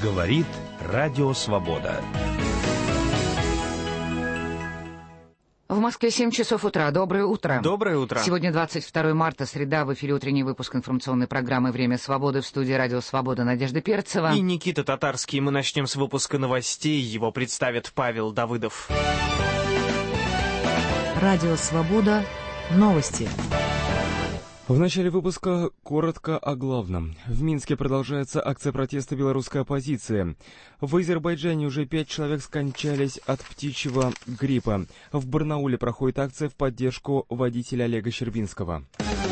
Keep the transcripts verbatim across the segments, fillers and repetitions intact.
Говорит Радио Свобода. В Москве семь часов утра. Доброе утро. Доброе утро. Сегодня двадцать второе марта, среда. В эфире утренний выпуск информационной программы «Время свободы». В студии Радио Свобода Надежда Перцева. И Никита Татарский. Мы начнем с выпуска новостей. Его представит Павел Давыдов. Радио Свобода. Новости. В начале выпуска коротко о главном. В Минске продолжается акция протеста белорусской оппозиции. В Азербайджане уже пять человек скончались от птичьего гриппа. В Барнауле проходит акция в поддержку водителя Олега Щербинского.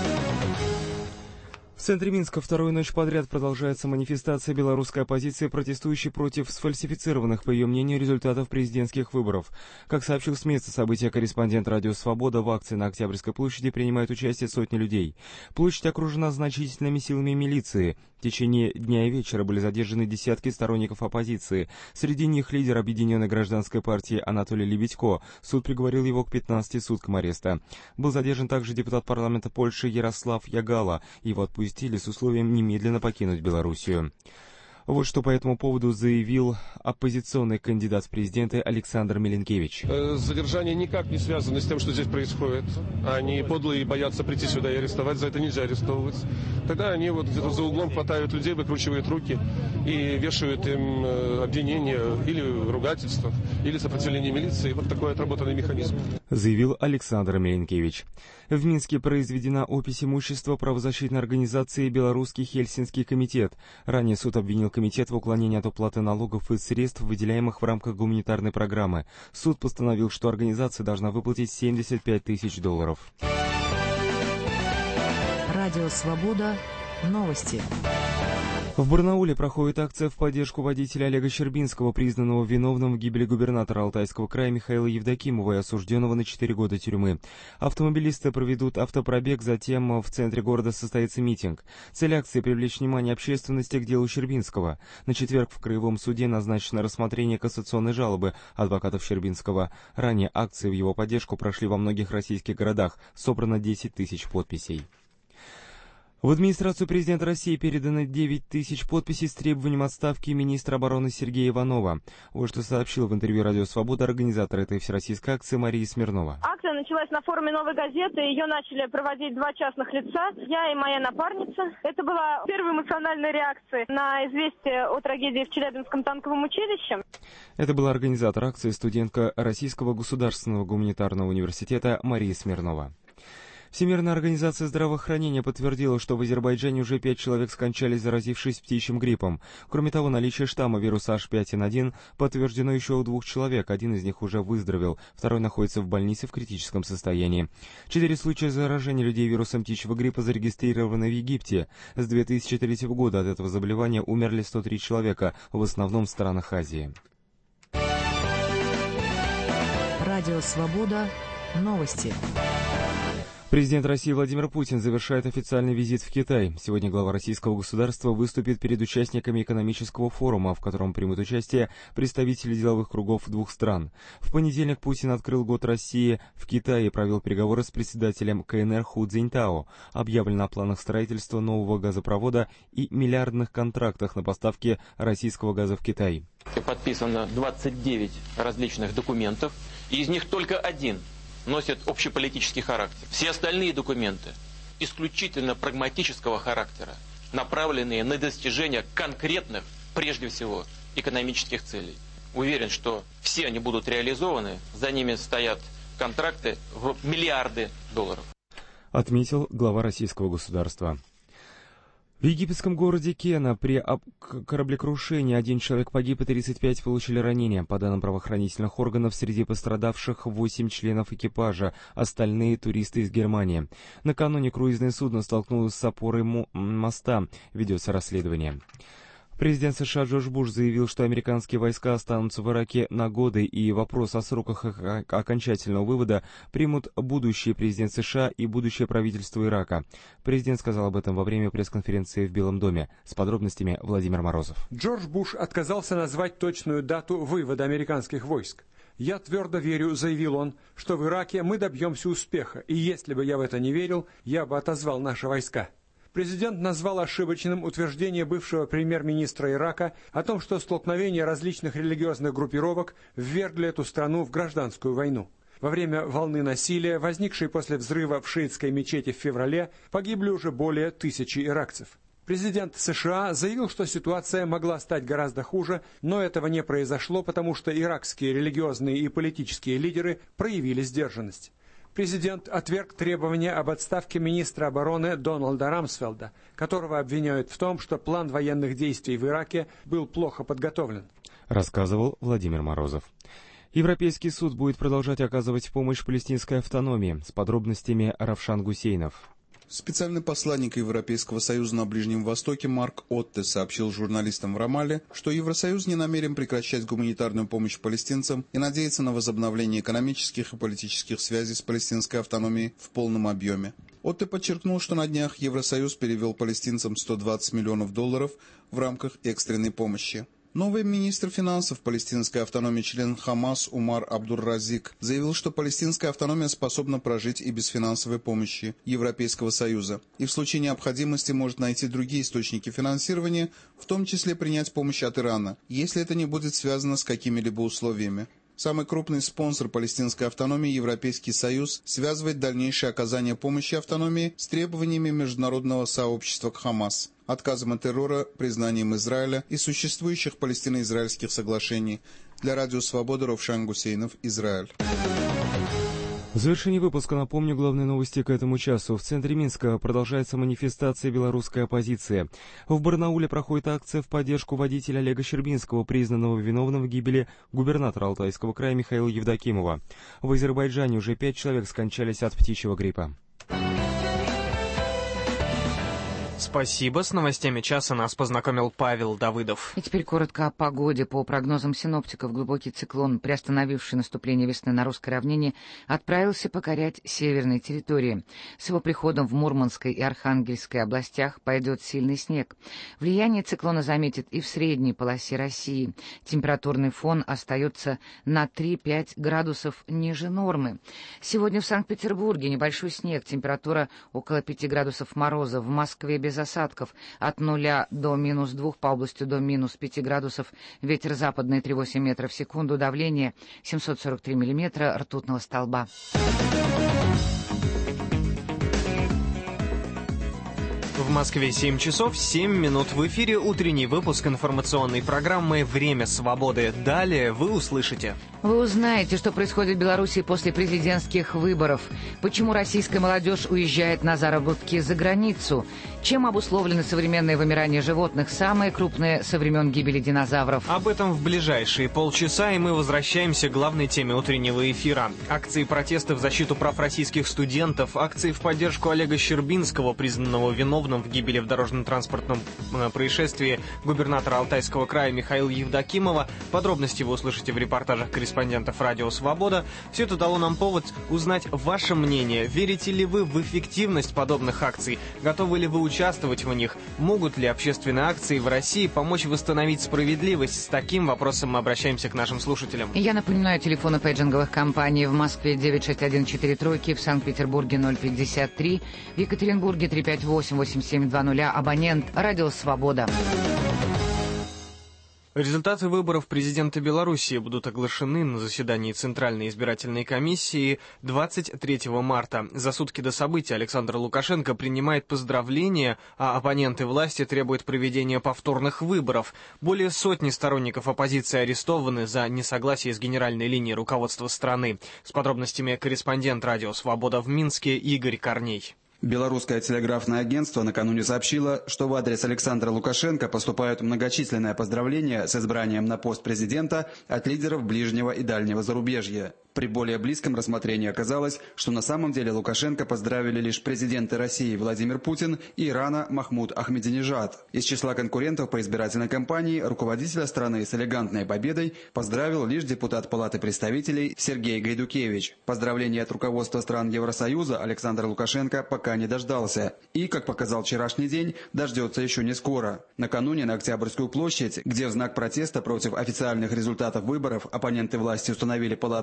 В центре Минска вторую ночь подряд продолжается манифестация белорусской оппозиции, протестующей против сфальсифицированных, по ее мнению, результатов президентских выборов. Как сообщил с места события корреспондент «Радио Свобода», в акции на Октябрьской площади принимают участие сотни людей. Площадь окружена значительными силами милиции. В течение дня и вечера были задержаны десятки сторонников оппозиции. Среди них лидер Объединенной гражданской партии Анатолий Лебедько. Суд приговорил его к пятнадцати суткам ареста. Был задержан также депутат парламента Польши Ярослав Ягала. Его отпустили с условием немедленно покинуть Белоруссию. Вот что по этому поводу заявил оппозиционный кандидат в президенты Александр Миленкевич. Задержание никак не связано с тем, что здесь происходит. Они подлые и боятся прийти сюда и арестовать. За это нельзя арестовывать. Тогда они вот где-то за углом хватают людей, выкручивают руки и вешают им обвинения или ругательства, или сопротивление милиции. Вот такой отработанный механизм. Заявил Александр Миленкевич. В Минске произведена опись имущества правозащитной организации «Белорусский Хельсинский комитет». Ранее суд обвинил комитет в уклонении от уплаты налогов и средств, выделяемых в рамках гуманитарной программы. Суд постановил, что организация должна выплатить семьдесят пять тысяч долларов. Радио Свобода. Новости. В Барнауле проходит акция в поддержку водителя Олега Щербинского, признанного виновным в гибели губернатора Алтайского края Михаила Евдокимова и осужденного на четыре года тюрьмы. Автомобилисты проведут автопробег, затем в центре города состоится митинг. Цель акции — привлечь внимание общественности к делу Щербинского. На четверг в Краевом суде назначено рассмотрение кассационной жалобы адвокатов Щербинского. Ранее акции в его поддержку прошли во многих российских городах. Собрано десять тысяч подписей. В администрацию президента России передано девять тысяч подписей с требованием отставки министра обороны Сергея Иванова. Вот что сообщил в интервью «Радио Свобода» организатор этой всероссийской акции Мария Смирнова. Акция началась на форуме «Новой газеты». Ее начали проводить два частных лица, я и моя напарница. Это была первая эмоциональная реакция на известие о трагедии в Челябинском танковом училище. Это была организатор акции, студентка Российского государственного гуманитарного университета Мария Смирнова. Всемирная организация здравоохранения подтвердила, что в Азербайджане уже пять человек скончались, заразившись птичьим гриппом. Кроме того, наличие штамма вируса эйч пять эн один подтверждено еще у двух человек. Один из них уже выздоровел, второй находится в больнице в критическом состоянии. Четыре случая заражения людей вирусом птичьего гриппа зарегистрированы в Египте. С две тысячи третьего года от этого заболевания умерли сто три человека, в основном в странах Азии. Радио Свобода. Новости. Президент России Владимир Путин завершает официальный визит в Китай. Сегодня глава российского государства выступит перед участниками экономического форума, в котором примут участие представители деловых кругов двух стран. В понедельник Путин открыл год России в Китае и провел переговоры с председателем ка эн эр Ху Цзиньтао. Объявлено о планах строительства нового газопровода и миллиардных контрактах на поставки российского газа в Китай. Подписано двадцать девять различных документов, и из них только один носят общеполитический характер. Все остальные документы исключительно прагматического характера, направленные на достижение конкретных, прежде всего, экономических целей. Уверен, что все они будут реализованы, за ними стоят контракты в миллиарды долларов. Отметил глава российского государства. В египетском городе Кена при кораблекрушении один человек погиб и тридцать пять получили ранения. По данным правоохранительных органов, среди пострадавших восемь членов экипажа, остальные туристы из Германии. Накануне круизное судно столкнулось с опорой моста. Ведется расследование. Президент США Джордж Буш заявил, что американские войска останутся в Ираке на годы, и вопрос о сроках окончательного вывода примут будущий президент США и будущее правительство Ирака. Президент сказал об этом во время пресс-конференции в Белом доме. С подробностями Владимир Морозов. Джордж Буш отказался назвать точную дату вывода американских войск. «Я твердо верю», — заявил он, — «что в Ираке мы добьемся успеха, и если бы я в это не верил, я бы отозвал наши войска». Президент назвал ошибочным утверждение бывшего премьер-министра Ирака о том, что столкновения различных религиозных группировок ввергли эту страну в гражданскую войну. Во время волны насилия, возникшей после взрыва в шиитской мечети в феврале, погибли уже более тысячи иракцев. Президент США заявил, что ситуация могла стать гораздо хуже, но этого не произошло, потому что иракские религиозные и политические лидеры проявили сдержанность. Президент отверг требования об отставке министра обороны Дональда Рамсфелда, которого обвиняют в том, что план военных действий в Ираке был плохо подготовлен. Рассказывал Владимир Морозов. Европейский суд будет продолжать оказывать помощь палестинской автономии. С подробностями Равшан Гусейнов. Специальный посланник Европейского Союза на Ближнем Востоке Марк Отте сообщил журналистам в Рамалле, что Евросоюз не намерен прекращать гуманитарную помощь палестинцам и надеется на возобновление экономических и политических связей с палестинской автономией в полном объеме. Отте подчеркнул, что на днях Евросоюз перевел палестинцам сто двадцать миллионов долларов в рамках экстренной помощи. Новый министр финансов палестинской автономии, член Хамас Умар Абдур-Разик, заявил, что палестинская автономия способна прожить и без финансовой помощи Европейского Союза, и в случае необходимости может найти другие источники финансирования, в том числе принять помощь от Ирана, если это не будет связано с какими-либо условиями. Самый крупный спонсор палестинской автономии, Европейский Союз, связывает дальнейшее оказание помощи автономии с требованиями международного сообщества к Хамас, отказом от террора, признанием Израиля и существующих палестино-израильских соглашений. Для Радио Свобода Равшан Гусейнов, Израиль. В завершении выпуска напомню главные новости к этому часу. В центре Минска продолжается манифестация белорусской оппозиции. В Барнауле проходит акция в поддержку водителя Олега Щербинского, признанного виновным в гибели губернатора Алтайского края Михаила Евдокимова. В Азербайджане уже пять человек скончались от птичьего гриппа. Спасибо. С новостями часа нас познакомил Павел Давыдов. И теперь коротко о погоде. По прогнозам синоптиков, глубокий циклон, приостановивший наступление весны на русской равнине, отправился покорять северные территории. С его приходом в Мурманской и Архангельской областях пойдет сильный снег. Влияние циклона заметит и в средней полосе России. Температурный фон остается на три-пять градусов ниже нормы. Сегодня в Санкт-Петербурге небольшой снег, температура около пяти градусов мороза. В Москве без осадков от нуля до минус двух, по области до минус пяти градусов, ветер западный три целых восемь десятых метра в секунду, давление семьсот сорок три миллиметра ртутного столба. В Москве семь часов семь минут. В эфире утренний выпуск информационной программы «Время свободы». Далее вы услышите. Вы узнаете, что происходит в Беларуси после президентских выборов, почему российская молодежь уезжает на заработки за границу, чем обусловлено современное вымирание животных, самое крупное со времен гибели динозавров. Об этом в ближайшие полчаса, и мы возвращаемся к главной теме утреннего эфира. Акции протеста в защиту прав российских студентов, акции в поддержку Олега Щербинского, признанного виновным в гибели в дорожно-транспортном происшествии губернатора Алтайского края Михаила Евдокимова. Подробности вы услышите в репортажах корреспондентов «Радио Свобода». Все это дало нам повод узнать ваше мнение. Верите ли вы в эффективность подобных акций? Готовы ли вы участвовать в них? Могут ли общественные акции в России помочь восстановить справедливость? С таким вопросом мы обращаемся к нашим слушателям. Я напоминаю, телефоны пейджинговых компаний в Москве девять шесть один четыре тройки, в Санкт-Петербурге ноль пятьдесят три, в Екатеринбурге три пять восемь восемь семь два ноль, абонент «Радио Свобода». Результаты выборов президента Беларуси будут оглашены на заседании Центральной избирательной комиссии двадцать третьего марта. За сутки до события Александр Лукашенко принимает поздравления, а оппоненты власти требуют проведения повторных выборов. Более сотни сторонников оппозиции арестованы за несогласие с генеральной линией руководства страны. С подробностями корреспондент «Радио Свобода» в Минске Игорь Корней. Белорусское телеграфное агентство накануне сообщило, что в адрес Александра Лукашенко поступают многочисленные поздравления с избранием на пост президента от лидеров ближнего и дальнего зарубежья. При более близком рассмотрении оказалось, что на самом деле Лукашенко поздравили лишь президенты России Владимир Путин и Ирана Махмуд Ахмединежад. Из числа конкурентов по избирательной кампании руководителя страны с элегантной победой поздравил лишь депутат Палаты представителей Сергей Гайдукевич. Поздравления от руководства стран Евросоюза Александр Лукашенко пока не дождался. И, как показал вчерашний день, дождется еще не скоро. Накануне на Октябрьскую площадь, где в знак протеста против официальных результатов выборов оппоненты власти установили палаточный городок,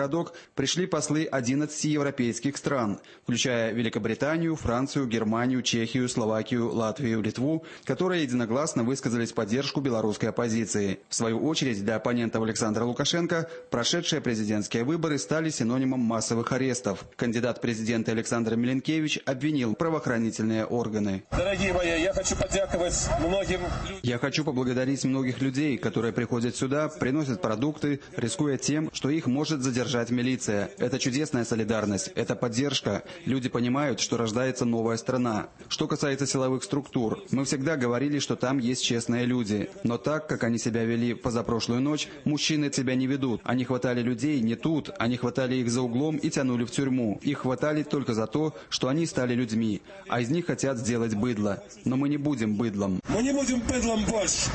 городок пришли послы одиннадцати европейских стран, включая Великобританию, Францию, Германию, Чехию, Словакию, Латвию, Литву, которые единогласно высказались в поддержку белорусской оппозиции. В свою очередь, для оппонентов Александра Лукашенко прошедшие президентские выборы стали синонимом массовых арестов. Кандидат в президенты Александр Миленкевич обвинил правоохранительные органы. Дорогие мои, я хочу поддяковать многим людям. Я хочу поблагодарить многих людей, которые приходят сюда, приносят продукты, рискуя тем, что их может задержать милиция. Это чудесная солидарность, это поддержка. Люди понимают, что рождается новая страна. Что касается силовых структур, мы всегда говорили, что там есть честные люди. Но так, как они себя вели позапрошлую ночь, мужчины себя не ведут. Они хватали людей не тут, они хватали их за углом и тянули в тюрьму. Их хватали только за то, что они стали людьми, а из них хотят сделать быдло. Но мы не будем быдлом. Мы не будем быдлом больше.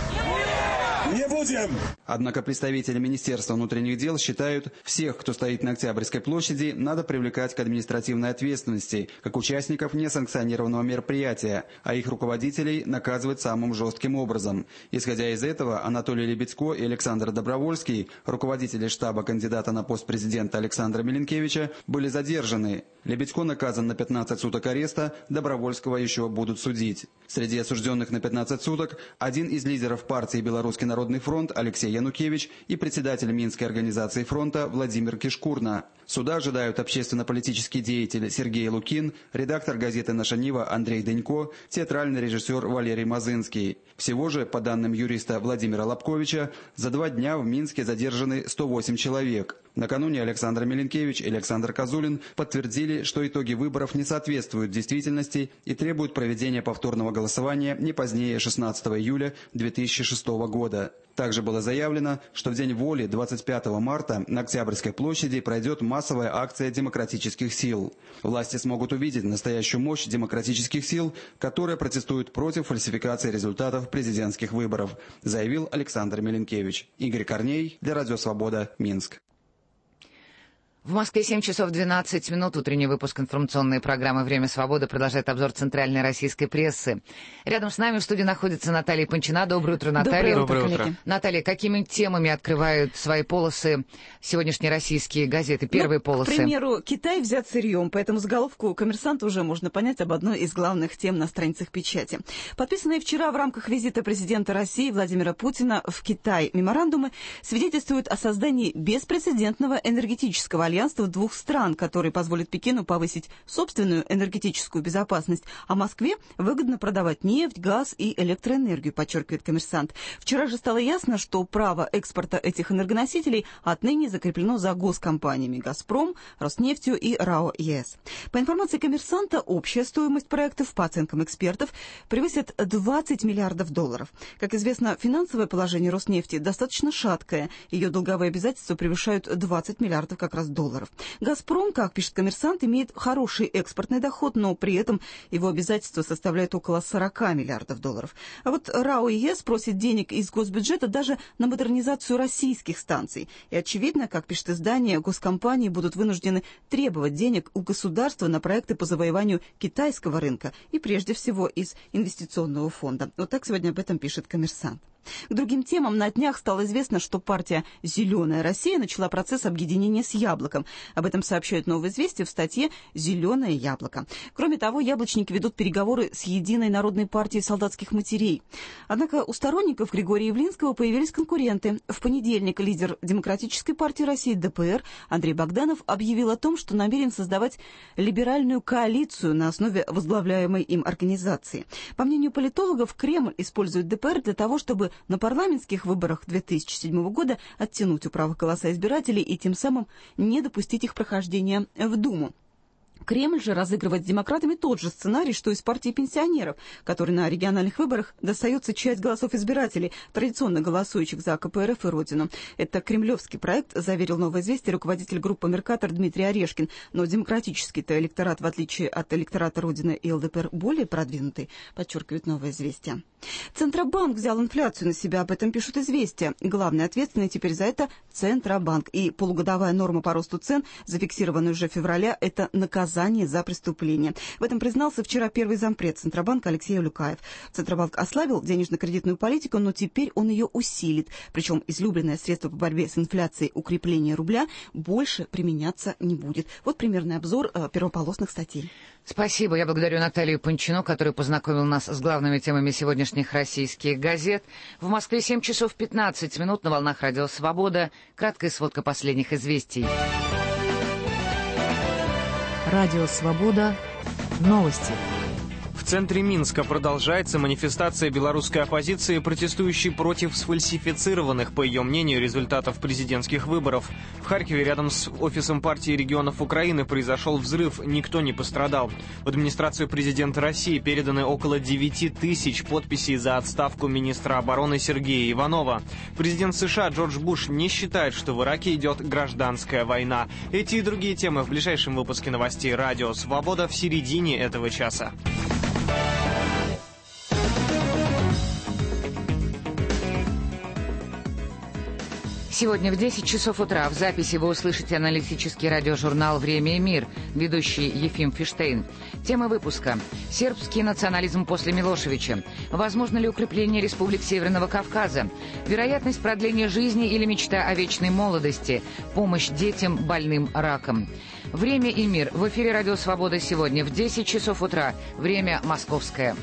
Не будем! Однако представители Министерства внутренних дел считают, всех, кто стоит на Октябрьской площади, надо привлекать к административной ответственности, как участников несанкционированного мероприятия, а их руководителей наказывать самым жестким образом. Исходя из этого, Анатолий Лебедько и Александр Добровольский, руководители штаба кандидата на пост президента Александра Миленкевича, были задержаны. Лебедько наказан на пятнадцать суток ареста, Добровольского еще будут судить. Среди осужденных на пятнадцать суток один из лидеров партии «Белорусский народный фронт» Алексей Янукевич и председатель Минской организации фронта Владимир Кишкурна. Суда ожидают общественно-политический деятель Сергей Лукин, редактор газеты «Наша Нива» Андрей Денько, театральный режиссер Валерий Мазынский. Всего же, по данным юриста Владимира Лобковича, за два дня в Минске задержаны сто восемь человек. Накануне Александр Миленкевич и Александр Козулин подтвердили, что итоги выборов не соответствуют действительности и требуют проведения повторного голосования не позднее шестнадцатого июля две тысячи шестого года. Также было заявлено, что в День воли двадцать пятого марта на Октябрьской площади пройдет массовая акция демократических сил. Власти смогут увидеть настоящую мощь демократических сил, которые протестуют против фальсификации результатов президентских выборов, заявил Александр Миленкевич. Игорь Корней для Радио Свобода, Минск. В Москве семь часов двенадцать минут. Утренний выпуск информационной программы «Время свободы» продолжает обзор центральной российской прессы. Рядом с нами в студии находится Наталья Панчина. Доброе утро, Наталья. Доброе утро. утро. Наталья, какими темами открывают свои полосы сегодняшние российские газеты? Первые ну, полосы. К примеру, Китай взят сырьем, поэтому заголовку «Коммерсанта» уже можно понять об одной из главных тем на страницах печати. Подписанные вчера в рамках визита президента России Владимира Путина в Китай меморандумы свидетельствуют о создании беспрецедентного энергетического альянства двух стран, который позволит Пекину повысить собственную энергетическую безопасность, а Москве выгодно продавать нефть, газ и электроэнергию, подчеркивает «Коммерсант». Вчера же стало ясно, что право экспорта этих энергоносителей отныне закреплено за госкомпаниями «Газпром», «Роснефтью» и РАО ЕС. По информации «Коммерсанта», общая стоимость проектов, по оценкам экспертов, превысит двадцать миллиардов долларов. Как известно, финансовое положение Роснефти достаточно шаткое. Ее долговые обязательства превышают двадцать миллиардов как раз долларов. «Газпром», как пишет «Коммерсант», имеет хороший экспортный доход, но при этом его обязательства составляют около сорок миллиардов долларов. А вот РАО ЕС просит денег из госбюджета даже на модернизацию российских станций. И очевидно, как пишет издание, госкомпании будут вынуждены требовать денег у государства на проекты по завоеванию китайского рынка и прежде всего из инвестиционного фонда. Вот так сегодня об этом пишет «Коммерсант». К другим темам на днях стало известно, что партия «Зеленая Россия» начала процесс объединения с «Яблоком». Об этом сообщают «Новое известие» в статье «Зеленое яблоко». Кроме того, яблочники ведут переговоры с Единой народной партией солдатских матерей. Однако у сторонников Григория Явлинского появились конкуренты. В понедельник лидер Демократической партии России ДПР Андрей Богданов объявил о том, что намерен создавать либеральную коалицию на основе возглавляемой им организации. По мнению политологов, Кремль использует ДПР для того, чтобы на парламентских выборах две тысячи седьмого года оттянуть у права голоса избирателей и тем самым не допустить их прохождения в Думу. Кремль же разыгрывает с демократами тот же сценарий, что и с партией пенсионеров, которой на региональных выборах достается часть голосов избирателей, традиционно голосующих за КПРФ и Родину. Это кремлевский проект, заверил «Новое известие» руководитель группы «Меркатор» Дмитрий Орешкин. Но демократический-то электорат, в отличие от электората Родины и ЛДПР, более продвинутый, подчеркивает «Новое известие». Центробанк взял инфляцию на себя, об этом пишут «Известия». Главный ответственный теперь за это Центробанк. И полугодовая норма по росту цен, зафиксированная уже в феврале, это наказание наказание за преступление. В этом признался вчера первый зампред Центробанка Алексей Улюкаев. Центробанк ослабил денежно-кредитную политику, но теперь он ее усилит. Причем излюбленное средство по борьбе с инфляцией укрепление рубля больше применяться не будет. Вот примерный обзор э, первополосных статей. Спасибо. Я благодарю Наталью Панчину, которая познакомила нас с главными темами сегодняшних российских газет. В Москве семь часов пятнадцать минут на волнах Радио Свобода. Краткая сводка последних известий. Радио Свобода. Новости. В центре Минска продолжается манифестация белорусской оппозиции, протестующей против сфальсифицированных, по ее мнению, результатов президентских выборов. В Харькове рядом с офисом партии регионов Украины произошел взрыв, никто не пострадал. В администрацию президента России переданы около девяти тысяч подписей за отставку министра обороны Сергея Иванова. Президент США Джордж Буш не считает, что в Ираке идет гражданская война. Эти и другие темы в ближайшем выпуске новостей «Радио Свобода» в середине этого часа. Сегодня в десять часов утра в записи вы услышите аналитический радиожурнал «Время и мир», ведущий Ефим Фиштейн. Тема выпуска – сербский национализм после Милошевича. Возможно ли укрепление республик Северного Кавказа? Вероятность продления жизни или мечта о вечной молодости? Помощь детям, больным раком. «Время и мир» в эфире «Радио Свобода» сегодня в десять часов утра. Время московское.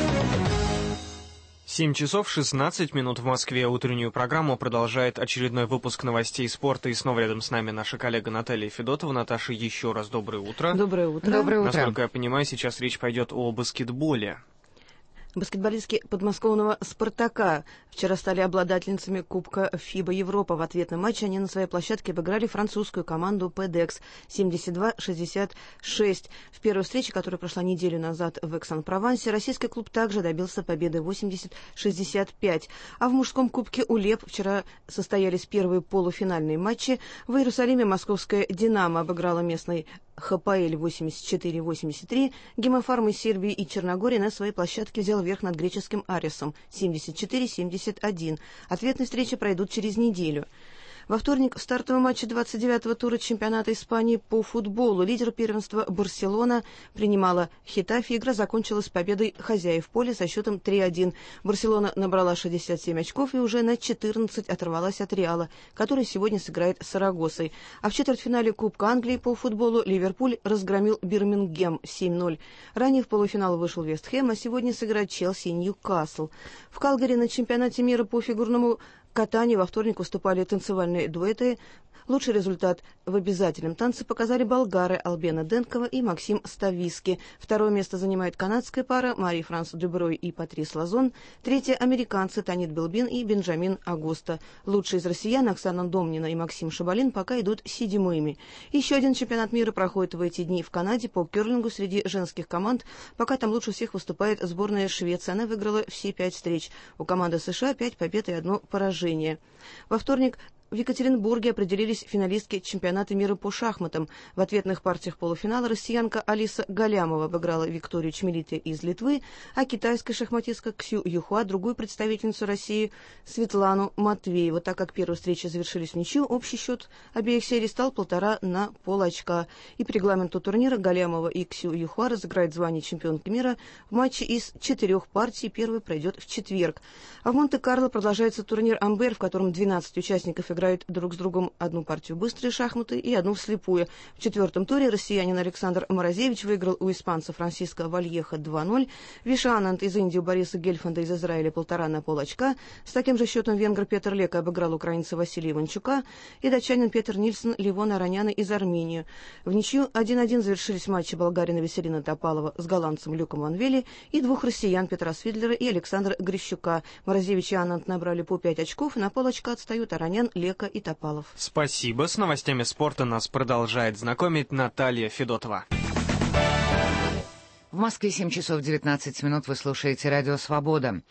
семь часов шестнадцать минут в Москве. Утреннюю программу продолжает очередной выпуск новостей спорта. И снова рядом с нами наша коллега Наталья Федотова. Наташа, еще раз доброе утро. Доброе утро. Доброе утро. Насколько я понимаю, сейчас речь пойдет о баскетболе. Баскетболистки подмосковного «Спартака» вчера стали обладательницами Кубка ФИБА Европа. В ответном матче они на своей площадке обыграли французскую команду «Педекс» семьдесят два шестьдесят шесть. В первой встрече, которая прошла неделю назад в Экс-ан-Провансе, российский клуб также добился победы восемьдесят шестьдесят пять. А в мужском Кубке УЛЕП вчера состоялись первые полуфинальные матчи. В Иерусалиме московская «Динамо» обыграла местный ХПЛ восемьдесят четыре восемьдесят три. Гемофарм из Сербии и Черногории на своей площадке взял верх над греческим Аресом семьдесят четыре семьдесят один. Ответные встречи пройдут через неделю. Во вторник в стартовом матче двадцать девятого тура чемпионата Испании по футболу лидер первенства Барселона принимала Хетафе. Игра закончилась победой хозяев поля со счетом три один. Барселона набрала шестьдесят семь очков и уже на четырнадцать оторвалась от Реала, который сегодня сыграет с Сарагосой. А в четвертьфинале Кубка Англии по футболу Ливерпуль разгромил Бирмингем семь ноль. Ранее в полуфинал вышел Вест Хэм, а сегодня сыграют Челси и Ньюкасл. В Калгари на чемпионате мира по фигурному катанию во вторник выступали танцевальные дуэты. Лучший результат в обязательном танце показали болгары Албена Денкова и Максим Стависки. Второе место занимает канадская пара Мари-Франс Дюброй и Патрис Лазон. Третье – американцы Танит Белбин и Бенджамин Агоста. Лучшие из россиян Оксана Домнина и Максим Шабалин пока идут седьмыми. Еще один чемпионат мира проходит в эти дни в Канаде по керлингу среди женских команд. Пока там лучше всех выступает сборная Швеции. Она выиграла все пять встреч. У команды США пять побед и одно поражение. Во вторник в Екатеринбурге определились финалистки чемпионата мира по шахматам. В ответных партиях полуфинала россиянка Алиса Галямова обыграла Викторию Чмилите из Литвы, а китайская шахматистка Ксю Юхуа другую представительницу России Светлану Матвееву. Так как первые встречи завершились в ничью, общий счет обеих серий стал полтора на полочка. И по регламенту турнира Галямова и Ксю Юхуа разыграют звание чемпионки мира в матче из четырех партий. Первый пройдет в четверг. А в Монте-Карло продолжается турнир Амбер, в котором двенадцать участников играют друг с другом одну партию быстрые шахматы и одну вслепую. В четвертом туре россиянин Александр Морозевич выиграл у испанца Франциско Вальеха два ноль. Вишананд из Индии у Бориса Гельфанда из Израиля полтора на пол очка. С таким же счетом венгр Петр Лека обыграл украинца Василия Иванчука и датчанин Петр Нильсон Ливона Ароняна из Армении. В ничью один один завершились матчи болгарина Веселина Топалова с голландцем Люком Ванвели и двух россиян Петра Свидлера и Александра Грищука. Морозевич и Ананд набрали по пять очков, на пол очка отстают Аронян, Лека и Топалов. Спасибо. С новостями спорта нас продолжает знакомить Наталья Федотова. В Москве семь часов девятнадцать минут. Вы слушаете «Радио Свобода».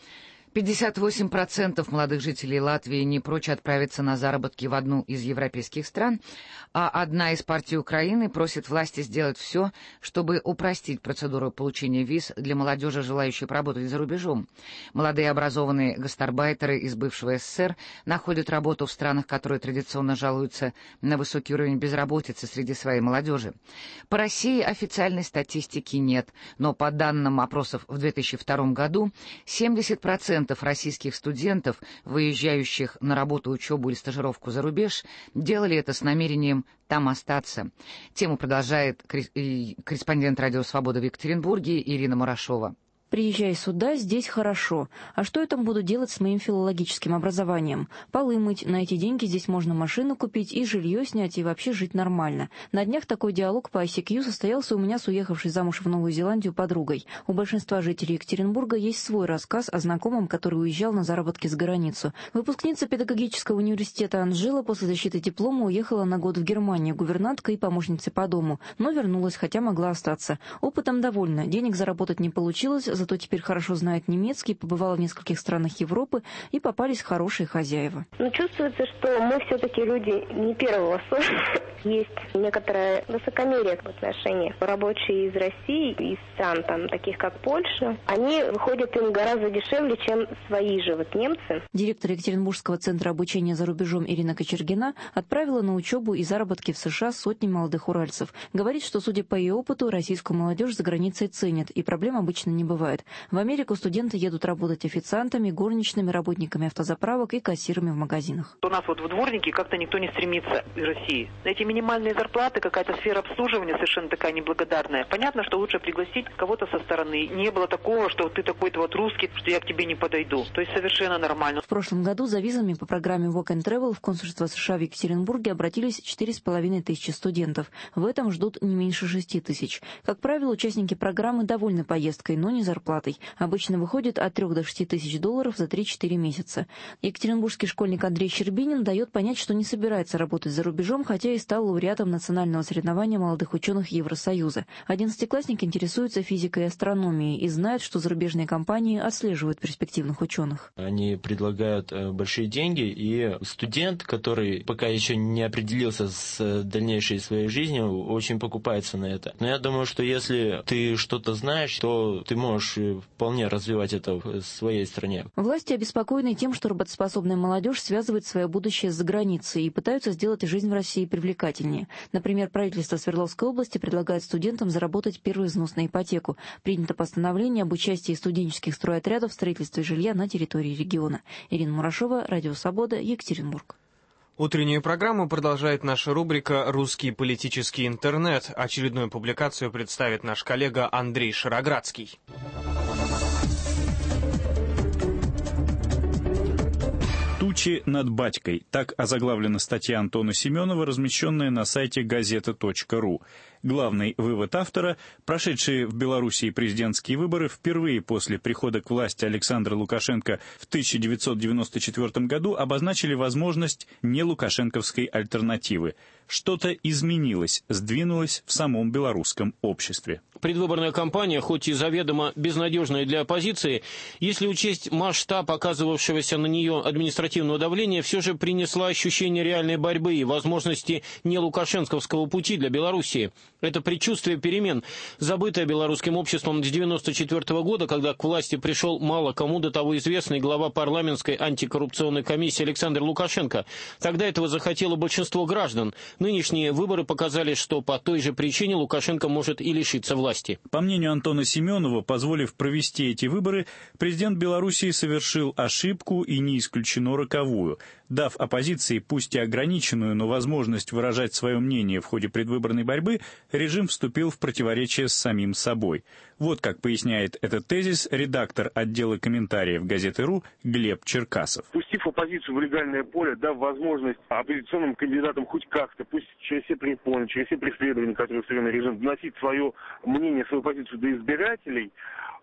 пятьдесят восемь процентов молодых жителей Латвии не прочь отправиться на заработки в одну из европейских стран, а одна из партий Украины просит власти сделать все, чтобы упростить процедуру получения виз для молодежи, желающей поработать за рубежом. Молодые образованные гастарбайтеры из бывшего СССР находят работу в странах, которые традиционно жалуются на высокий уровень безработицы среди своей молодежи. По России официальной статистики нет, но по данным опросов в две тысячи втором году семьдесят процентов российских студентов, выезжающих на работу, учебу или стажировку за рубеж, делали это с намерением там остаться. Тему продолжает корреспондент «Радио Свобода» в Екатеринбурге Ирина Мурашова. Приезжай сюда, здесь хорошо. А что я там буду делать с моим филологическим образованием? Полы мыть, на эти деньги здесь можно машину купить и жилье снять, и вообще жить нормально. На днях такой диалог по ай си кью состоялся у меня с уехавшей замуж в Новую Зеландию подругой. У большинства жителей Екатеринбурга есть свой рассказ о знакомом, который уезжал на заработки за границу. Выпускница педагогического университета Анжела после защиты диплома уехала на год в Германию гувернанткой и помощницей по дому, но вернулась, хотя могла остаться. Опытом довольна, денег заработать не получилось, зато теперь хорошо знает немецкий, побывала в нескольких странах Европы и попались хорошие хозяева. Ну, чувствуется, что мы все-таки люди не первого сорта. Есть некоторое высокомерие в отношениях. Рабочие из России, из стран, там, таких как Польша, они выходят им гораздо дешевле, чем свои же вот немцы. Директор Екатеринбургского центра обучения за рубежом Ирина Кочергина отправила на учебу и заработки в США сотни молодых уральцев. Говорит, что, судя по ее опыту, российскую молодежь за границей ценят, и проблем обычно не бывает. В Америку студенты едут работать официантами, горничными, работниками автозаправок и кассирами в магазинах. У нас вот в дворнике как-то никто не стремится из России. Эти минимальные зарплаты, какая-то сфера обслуживания совершенно такая неблагодарная. Понятно, что лучше пригласить кого-то со стороны. Не было такого, что ты такой-то вот русский, что я к тебе не подойду. То есть совершенно нормально. В прошлом году за визами по программе Work and Travel в консульство США в Екатеринбурге обратились четыре с половиной тысячи студентов. В этом ждут не меньше шести тысяч. Как правило, участники программы довольны поездкой, но не зарплатой. Обычно выходит от трёх до шести тысяч долларов за три-четыре месяца. Екатеринбургский школьник Андрей Щербинин дает понять, что не собирается работать за рубежом, хотя и стал лауреатом национального соревнования молодых ученых Евросоюза. Одиннадцатиклассник интересуется физикой и астрономией и знает, что зарубежные компании отслеживают перспективных ученых. Они предлагают большие деньги, и студент, который пока еще не определился с дальнейшей своей жизнью, очень покупается на это. Но я думаю, что если ты что-то знаешь, то ты можешь вполне развивать это в своей стране. Власти обеспокоены тем, что работоспособная молодежь связывает свое будущее с заграницей и пытаются сделать жизнь в России привлекательнее. Например, правительство Свердловской области предлагает студентам заработать первый взнос на ипотеку. Принято постановление об участии студенческих стройотрядов в строительстве жилья на территории региона. Ирина Мурашова, Радио Свобода, Екатеринбург. Утреннюю программу продолжает наша рубрика «Русский политический интернет». Очередную публикацию представит наш коллега Андрей Шароградский. «Тучи над батькой». Так озаглавлена статья Антона Семенова, размещенная на сайте газета точка ру. Главный вывод автора – прошедшие в Белоруссии президентские выборы впервые после прихода к власти Александра Лукашенко в тысяча девятьсот девяносто четвёртом году обозначили возможность нелукашенковской альтернативы. Что-то изменилось, сдвинулось в самом белорусском обществе. Предвыборная кампания, хоть и заведомо безнадежная для оппозиции, если учесть масштаб оказывавшегося на нее административного давления, все же принесла ощущение реальной борьбы и возможности нелукашенковского пути для Белоруссии. Это предчувствие перемен, забытое белорусским обществом с девяносто четвёртого года, когда к власти пришел мало кому до того известный глава парламентской антикоррупционной комиссии Александр Лукашенко. Тогда этого захотело большинство граждан. Нынешние выборы показали, что по той же причине Лукашенко может и лишиться власти. По мнению Антона Семенова, позволив провести эти выборы, президент Белоруссии совершил ошибку и не исключено роковую. Дав оппозиции, пусть и ограниченную, но возможность выражать свое мнение в ходе предвыборной борьбы, режим вступил в противоречие с самим собой. Вот как поясняет этот тезис редактор отдела комментариев газеты РУ Глеб Черкасов. Пустив оппозицию в легальное поле, дав возможность оппозиционным кандидатам хоть как-то, пусть через все препоны, через все преследования, которые все время режим, доносить свое мнение, свою позицию до избирателей,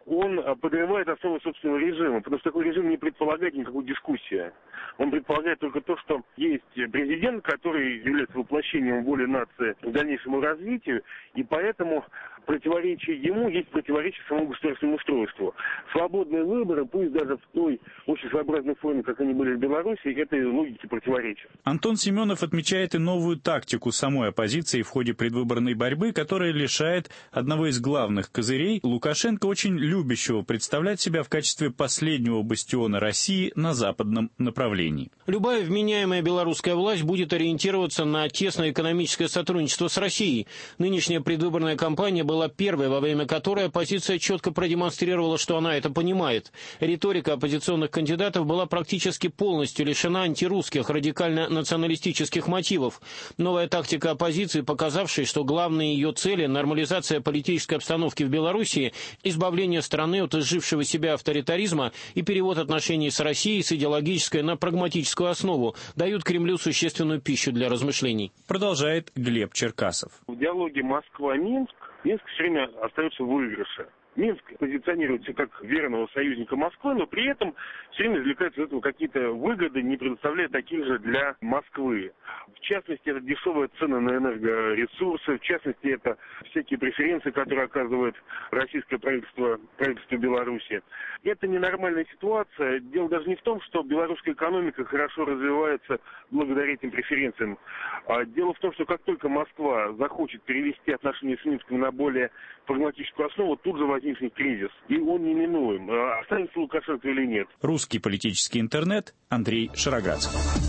он подрывает основу собственного режима, потому что такой режим не предполагает никакой дискуссии. Он предполагает только то, что есть президент, который является воплощением воли нации к дальнейшему развитию, и поэтому противоречие ему есть противоречие самому государственному устройству. Свободные выборы, пусть даже в той очень своеобразной форме, как они были в Беларуси, этой логике противоречат. Антон Семенов отмечает и новую тактику самой оппозиции в ходе предвыборной борьбы, которая лишает одного из главных козырей Лукашенко, очень любящего представлять себя в качестве последнего бастиона России на западном направлении. Любая вменяемая белорусская власть будет ориентироваться на тесное экономическое сотрудничество с Россией. Нынешняя предвыборная кампания была первой, во время которой оппозиция четко продемонстрировала, что она это понимает. Риторика оппозиционных кандидатов была практически полностью лишена антирусских, радикально-националистических мотивов. Новая тактика оппозиции, показавшая, что главные ее цели – нормализация политической обстановки в Белоруссии, избавление страны от изжившего себя авторитаризма и перевод отношений с Россией с идеологической на прагматическую основу, дают Кремлю существенную пищу для размышлений. Продолжает Глеб Черкасов. В диалоге Москва-Минск Минск все время остается в выигрыше. Минск позиционируется как верного союзника Москвы, но при этом все время извлекаются из этого какие-то выгоды, не предоставляя таких же для Москвы. В частности, это дешевые цены на энергоресурсы, в частности, это всякие преференции, которые оказывает российское правительство, правительство Беларуси. Это ненормальная ситуация. Дело даже не в том, что белорусская экономика хорошо развивается благодаря этим преференциям. А дело в том, что как только Москва захочет перевести отношения с Минском на более прагматическую основу, тут же возникнет кризис. И он неминуем. Останется Лукашенко или нет. Русский политический интернет. Андрей Шароградский.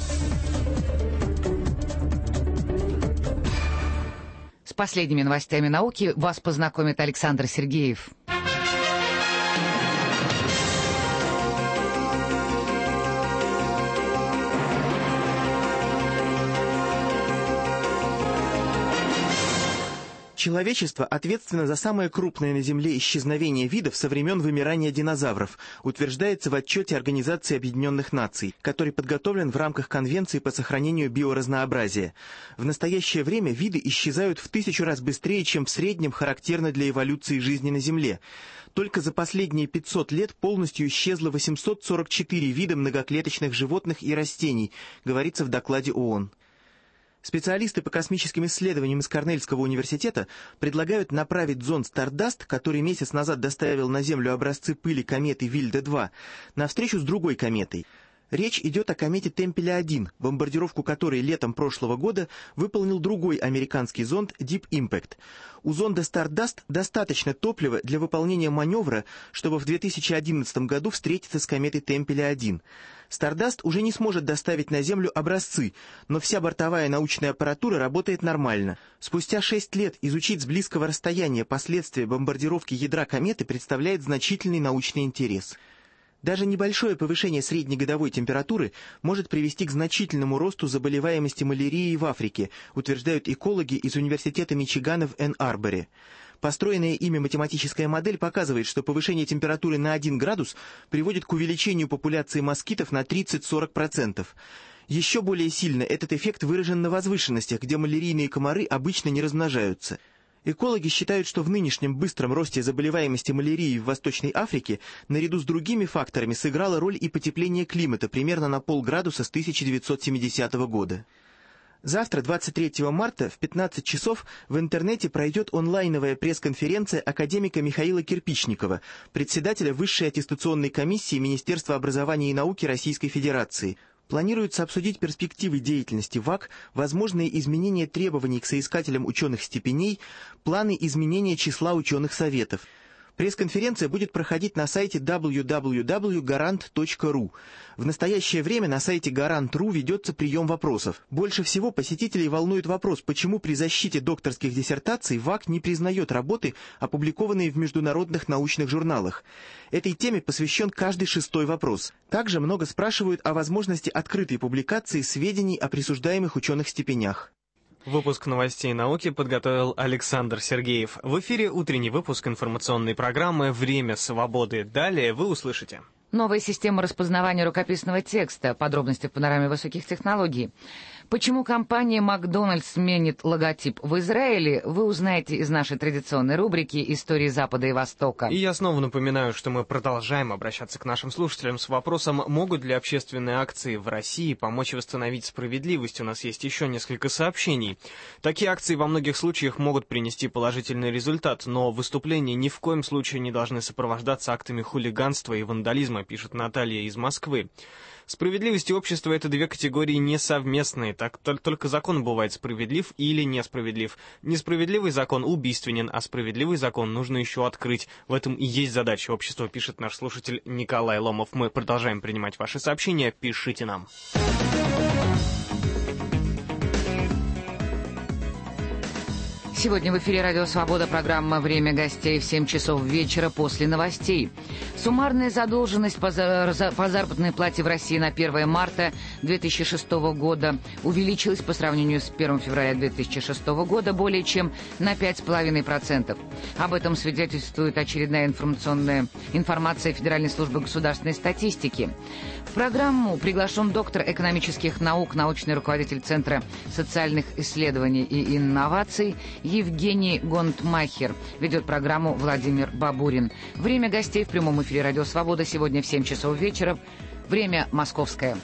С последними новостями науки вас познакомит Александр Сергеев. Человечество ответственно за самое крупное на Земле исчезновение видов со времен вымирания динозавров, утверждается в отчете Организации Объединенных Наций, который подготовлен в рамках Конвенции по сохранению биоразнообразия. В настоящее время виды исчезают в тысячу раз быстрее, чем в среднем характерно для эволюции жизни на Земле. Только за последние пятьсот лет полностью исчезло восемьсот сорок четыре вида многоклеточных животных и растений, говорится в докладе ООН. Специалисты по космическим исследованиям из Корнельского университета предлагают направить зонд Stardust, который месяц назад доставил на Землю образцы пыли кометы Вильде-два, на встречу с другой кометой. Речь идет о комете Темпеля один, бомбардировку которой летом прошлого года выполнил другой американский зонд Deep Impact. У зонда Stardust достаточно топлива для выполнения маневра, чтобы в две тысячи одиннадцатом году встретиться с кометой Темпеля один. Stardust уже не сможет доставить на Землю образцы, но вся бортовая научная аппаратура работает нормально. Спустя шесть лет изучить с близкого расстояния последствия бомбардировки ядра кометы представляет значительный научный интерес. Даже небольшое повышение среднегодовой температуры может привести к значительному росту заболеваемости малярией в Африке, утверждают экологи из Университета Мичигана в Энн-Арборе. Построенная ими математическая модель показывает, что повышение температуры на один градус приводит к увеличению популяции москитов на тридцать-сорок процентов. Еще более сильно этот эффект выражен на возвышенностях, где малярийные комары обычно не размножаются. Экологи считают, что в нынешнем быстром росте заболеваемости малярией в Восточной Африке наряду с другими факторами сыграла роль и потепление климата примерно на полградуса с тысяча девятьсот семидесятого года. Завтра, двадцать третьего марта, в пятнадцать часов в интернете пройдет онлайновая пресс-конференция академика Михаила Кирпичникова, председателя Высшей аттестационной комиссии Министерства образования и науки Российской Федерации. Планируется обсудить перспективы деятельности ВАК, возможные изменения требований к соискателям ученых степеней, планы изменения числа ученых советов. Пресс-конференция будет проходить на сайте дабл ю дабл ю дабл ю точка гарант точка ру. В настоящее время на сайте гарант точка ру ведется прием вопросов. Больше всего посетителей волнует вопрос, почему при защите докторских диссертаций ВАК не признает работы, опубликованные в международных научных журналах. Этой теме посвящен каждый шестой вопрос. Также много спрашивают о возможности открытой публикации сведений о присуждаемых ученых степенях. Выпуск новостей науки подготовил Александр Сергеев. В эфире утренний выпуск информационной программы «Время свободы». Далее вы услышите. Новая система распознавания рукописного текста. Подробности в панораме высоких технологий. Почему компания «Макдональдс» сменит логотип в Израиле, вы узнаете из нашей традиционной рубрики «Истории Запада и Востока». И я снова напоминаю, что мы продолжаем обращаться к нашим слушателям с вопросом, могут ли общественные акции в России помочь восстановить справедливость. У нас есть еще несколько сообщений. Такие акции во многих случаях могут принести положительный результат, но выступления ни в коем случае не должны сопровождаться актами хулиганства и вандализма, пишет Наталья из Москвы. Справедливость и общество — это две категории несовместные. Так только закон бывает справедлив или несправедлив. Несправедливый закон убийственен, а справедливый закон нужно еще открыть. В этом и есть задача общества, пишет наш слушатель Николай Ломов. Мы продолжаем принимать ваши сообщения. Пишите нам. Сегодня в эфире «Радио Свобода» программа «Время гостей» в семь часов вечера после новостей. Суммарная задолженность по заработной плате в России на первое марта две тысячи шестого года увеличилась по сравнению с первым февраля две тысячи шестого года более чем на пять целых пять десятых процента. Об этом свидетельствует очередная информационная информация Федеральной службы государственной статистики. В программу приглашен доктор экономических наук, научный руководитель Центра социальных исследований и инноваций Евгений Гонтмахер. Ведет программу Владимир Бабурин. Время гостей в прямом эфире «Радио Свобода» сегодня в семь часов вечера. Время московское.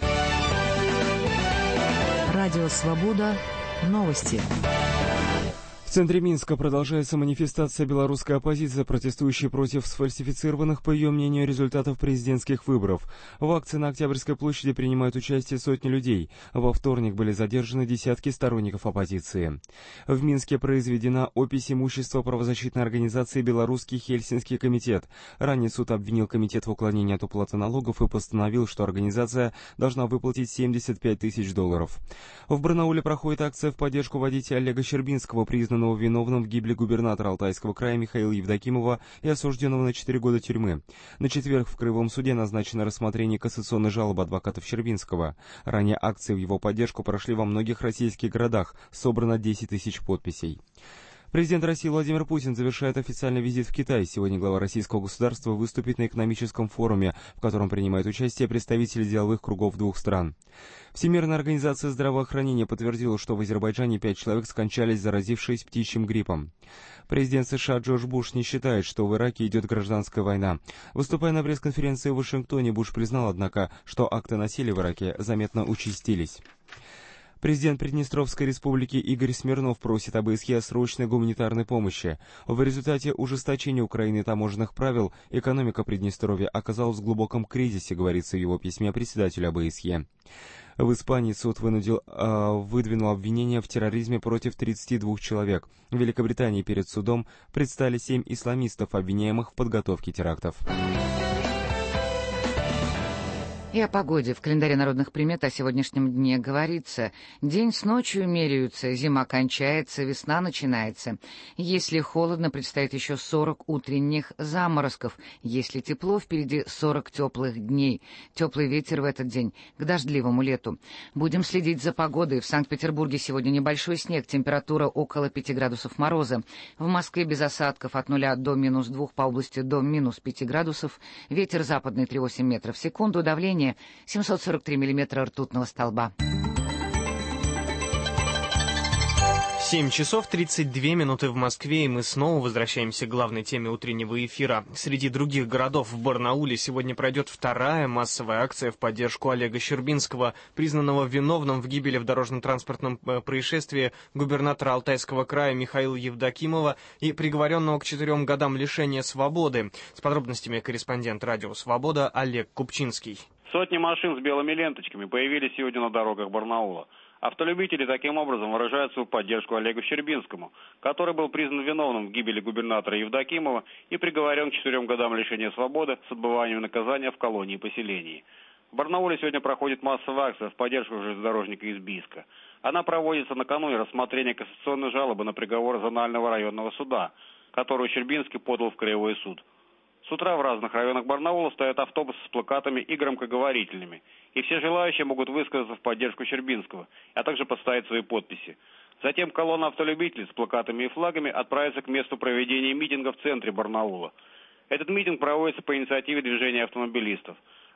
Радио Свобода. Новости. В центре Минска продолжается манифестация белорусской оппозиции, протестующей против сфальсифицированных, по ее мнению, результатов президентских выборов. В акции на Октябрьской площади принимают участие сотни людей. Во вторник были задержаны десятки сторонников оппозиции. В Минске произведена опись имущества правозащитной организации «Белорусский Хельсинский комитет». Ранее суд обвинил комитет в уклонении от уплаты налогов и постановил, что организация должна выплатить семьдесят пять тысяч долларов. В Барнауле проходит акция в поддержку водителя Олега Щербинского, признанного виновным в гибели губернатора Алтайского края Михаила Евдокимова и осужденного на четыре года тюрьмы. На четверг в Краевом суде назначено рассмотрение кассационной жалобы адвокатов Щербинского. Ранее акции в его поддержку прошли во многих российских городах, собрано десять тысяч подписей. Президент России Владимир Путин завершает официальный визит в Китай. Сегодня глава российского государства выступит на экономическом форуме, в котором принимают участие представители деловых кругов двух стран. Всемирная организация здравоохранения подтвердила, что в Азербайджане пять человек скончались, заразившись птичьим гриппом. Президент США Джордж Буш не считает, что в Ираке идет гражданская война. Выступая на пресс-конференции в Вашингтоне, Буш признал, однако, что акты насилия в Ираке заметно участились. Президент Приднестровской республики Игорь Смирнов просит об ОБСЕ о срочной гуманитарной помощи. В результате ужесточения Украины таможенных правил экономика Приднестровья оказалась в глубоком кризисе, говорится в его письме председателю ОБСЕ. В Испании суд вынудил, э, выдвинул обвинения в терроризме против тридцати двух человек. В Великобритании перед судом предстали семь исламистов, обвиняемых в подготовке терактов. И о погоде. В календаре народных примет о сегодняшнем дне говорится: день с ночью меряются, зима кончается, весна начинается. Если холодно, предстоит еще сорок утренних заморозков. Если тепло, впереди сорок теплых дней. Теплый ветер в этот день к дождливому лету. Будем следить за погодой. В Санкт-Петербурге сегодня небольшой снег, температура около пяти градусов мороза. В Москве без осадков от нуля до минус двух, по области до минус пяти градусов. Ветер западный три целых восемь десятых метров в секунду, давление семьсот сорок три миллиметра ртутного столба. семь часов тридцать две минуты в Москве, и мы снова возвращаемся к главной теме утреннего эфира. Среди других городов в Барнауле сегодня пройдет вторая массовая акция в поддержку Олега Щербинского, признанного виновным в гибели в дорожно-транспортном происшествии губернатора Алтайского края Михаила Евдокимова и приговоренного к четырем годам лишения свободы. С подробностями корреспондент «Радио Свобода» Олег Купчинский. Сотни машин с белыми ленточками появились сегодня на дорогах Барнаула. Автолюбители таким образом выражают свою поддержку Олегу Щербинскому, который был признан виновным в гибели губернатора Евдокимова и приговорен к четырем годам лишения свободы с отбыванием наказания в колонии и поселении. В Барнауле сегодня проходит массовая акция в поддержку железнодорожника из Бийска. Она проводится накануне рассмотрения кассационной жалобы на приговор зонального районного суда, которую Щербинский подал в Краевой суд. С утра в разных районах Барнаула стоят автобусы с плакатами и громкоговорителями, и все желающие могут высказаться в поддержку Щербинского, а также поставить свои подписи. Затем колонна автолюбителей с плакатами и флагами отправится к месту проведения митинга в центре Барнаула. Этот митинг проводится по инициативе движения автомобилистов.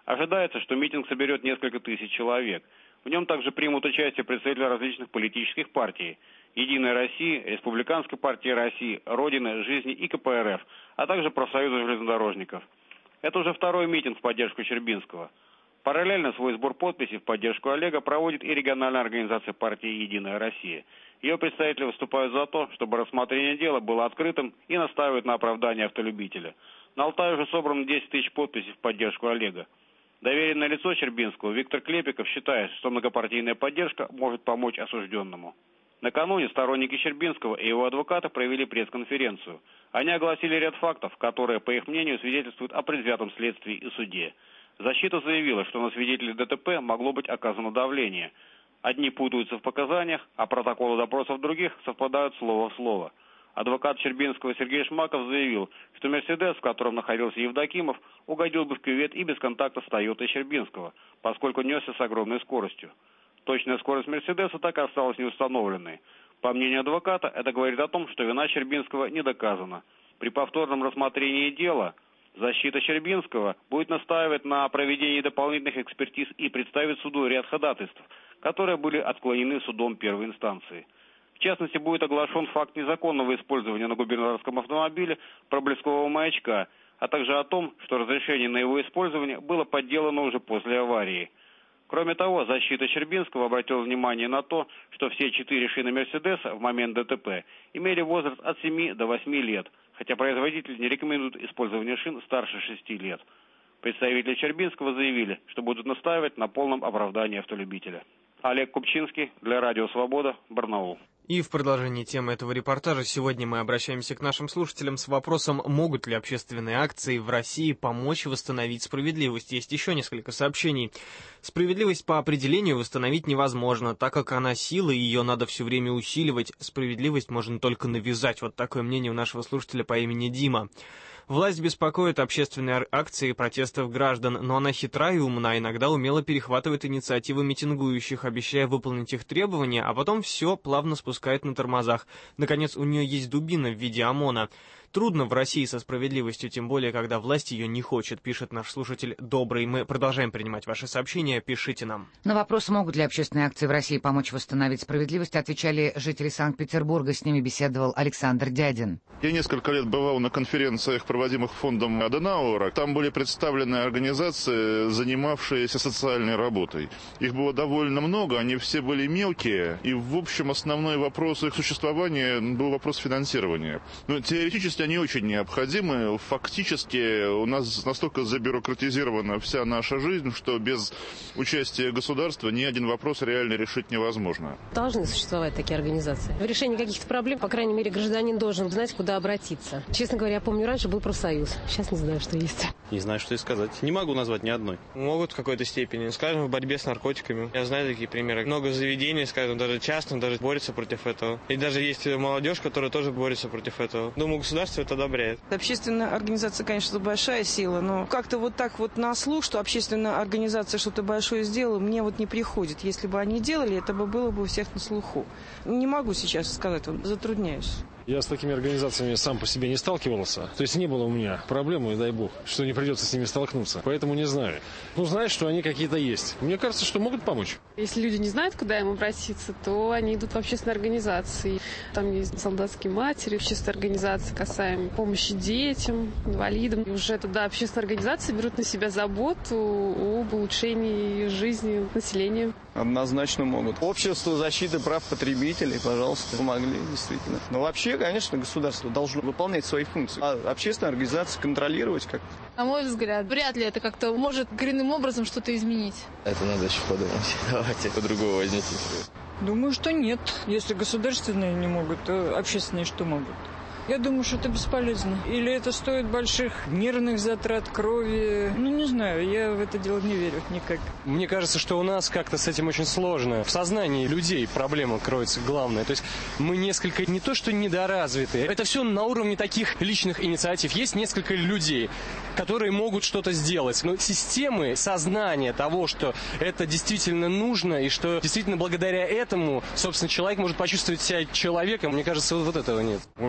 Ожидается, что митинг соберет несколько тысяч человек. В нем также примут участие представители различных политических партий: «Единая Россия», Республиканской партии России, Родины, Жизни и ка пэ эр эф, а также профсоюза железнодорожников. Это уже второй митинг в поддержку Щербинского. Параллельно свой сбор подписей в поддержку Олега проводит и региональная организация партии «Единая Россия». Ее представители выступают за то, чтобы рассмотрение дела было открытым, и настаивают на оправдании автолюбителя. На Алтае уже собрано десять тысяч подписей в поддержку Олега. Доверенное лицо Щербинского Виктор Клепиков считает, что многопартийная поддержка может помочь осужденному. Накануне сторонники Щербинского и его адвокаты провели пресс-конференцию. Они огласили ряд фактов, которые, по их мнению, свидетельствуют о предвзятом следствии и суде. Защита заявила, что на свидетелей дэ тэ пэ могло быть оказано давление. Одни путаются в показаниях, а протоколы допросов других совпадают слово в слово. Адвокат Щербинского Сергей Шмаков заявил, что «Мерседес», в котором находился Евдокимов, угодил бы в кювет и без контакта с Тойотой Щербинского, поскольку несся с огромной скоростью. Точная скорость «Мерседеса» так и осталась неустановленной. По мнению адвоката, это говорит о том, что вина Щербинского не доказана. При повторном рассмотрении дела защита Щербинского будет настаивать на проведении дополнительных экспертиз и представить суду ряд ходатайств, которые были отклонены судом первой инстанции. В частности, будет оглашен факт незаконного использования на губернаторском автомобиле проблескового маячка, а также о том, что разрешение на его использование было подделано уже после аварии. Кроме того, защита Щербинского обратила внимание на то, что все четыре шины «Мерседеса» в момент дэ тэ пэ имели возраст от семи до восьми лет, хотя производители не рекомендуют использование шин старше шести лет. Представители Щербинского заявили, что будут настаивать на полном оправдании автолюбителя. Олег Купчинский для Радио Свобода, Барнаул. И в продолжении темы этого репортажа сегодня мы обращаемся к нашим слушателям с вопросом, могут ли общественные акции в России помочь восстановить справедливость. Есть еще несколько сообщений. Справедливость по определению восстановить невозможно, так как она сила, и ее надо все время усиливать. Справедливость можно только навязать. Вот такое мнение у нашего слушателя по имени Дима. Власть беспокоит общественные акции протестов граждан, но она хитра и умна, иногда умело перехватывает инициативы митингующих, обещая выполнить их требования, а потом все плавно спускает на тормозах. Наконец, у нее есть дубина в виде ОМОНа. Трудно в России со справедливостью, тем более, когда власть ее не хочет, пишет наш слушатель Добрый. Мы продолжаем принимать ваши сообщения, пишите нам. На вопрос, могут ли общественные акции в России помочь восстановить справедливость, отвечали жители Санкт-Петербурга. С ними беседовал Александр Дядин. Я несколько лет бывал на конференциях, проводимых фондом Аденауэра. Там были представлены организации, занимавшиеся социальной работой. Их было довольно много, они все были мелкие, и, в общем, основной вопрос их существования был вопрос финансирования. Но теоретически они очень необходимы. Фактически у нас настолько забюрократизирована вся наша жизнь, что без участия государства ни один вопрос реально решить невозможно. Должны существовать такие организации. В решении каких-то проблем, по крайней мере, гражданин должен знать, куда обратиться. Честно говоря, я помню, раньше был профсоюз. Сейчас не знаю, что есть. Не знаю, что и сказать. Не могу назвать ни одной. Могут в какой-то степени. Скажем, в борьбе с наркотиками. Я знаю такие примеры. Много заведений, скажем, даже частно, даже борются против этого. И даже есть молодежь, которая тоже борется против этого. Думаю, государство это одобряет. Общественная организация, конечно, большая сила, но как-то вот так вот на слух, что общественная организация что-то большое сделала, мне вот не приходит. Если бы они делали, это бы было бы у всех на слуху. Не могу сейчас сказать, вот, затрудняюсь. Я с такими организациями сам по себе не сталкивался. То есть не было у меня проблемы, и дай бог, что не придется с ними столкнуться. Поэтому не знаю. Ну, знаешь, что они какие-то есть. Мне кажется, что могут помочь. Если люди не знают, куда им обратиться, то они идут в общественные организации. Там есть солдатские матери, общественные организации касаемо помощи детям, инвалидам. И уже тогда общественные организации берут на себя заботу об улучшении жизни населения. Однозначно могут. Общество защиты прав потребителей, пожалуйста, помогли, действительно. Но вообще, конечно, государство должно выполнять свои функции, а общественные организации контролировать как-то. На мой взгляд, вряд ли это как-то может коренным образом что-то изменить. Это надо еще подумать. Давайте по-другому возьмите. Думаю, что нет. Если государственные не могут, то общественные что могут? Я думаю, что это бесполезно. Или это стоит больших нервных затрат, крови. Ну, не знаю, я в это дело не верю никак. Мне кажется, что у нас как-то с этим очень сложно. В сознании людей проблема кроется главная. То есть мы несколько не то что недоразвиты. Это все на уровне таких личных инициатив. Есть несколько людей, которые могут что-то сделать. Но системы сознания того, что это действительно нужно, и что действительно благодаря этому, собственно, человек может почувствовать себя человеком, мне кажется, вот этого нет. Вы, наверное,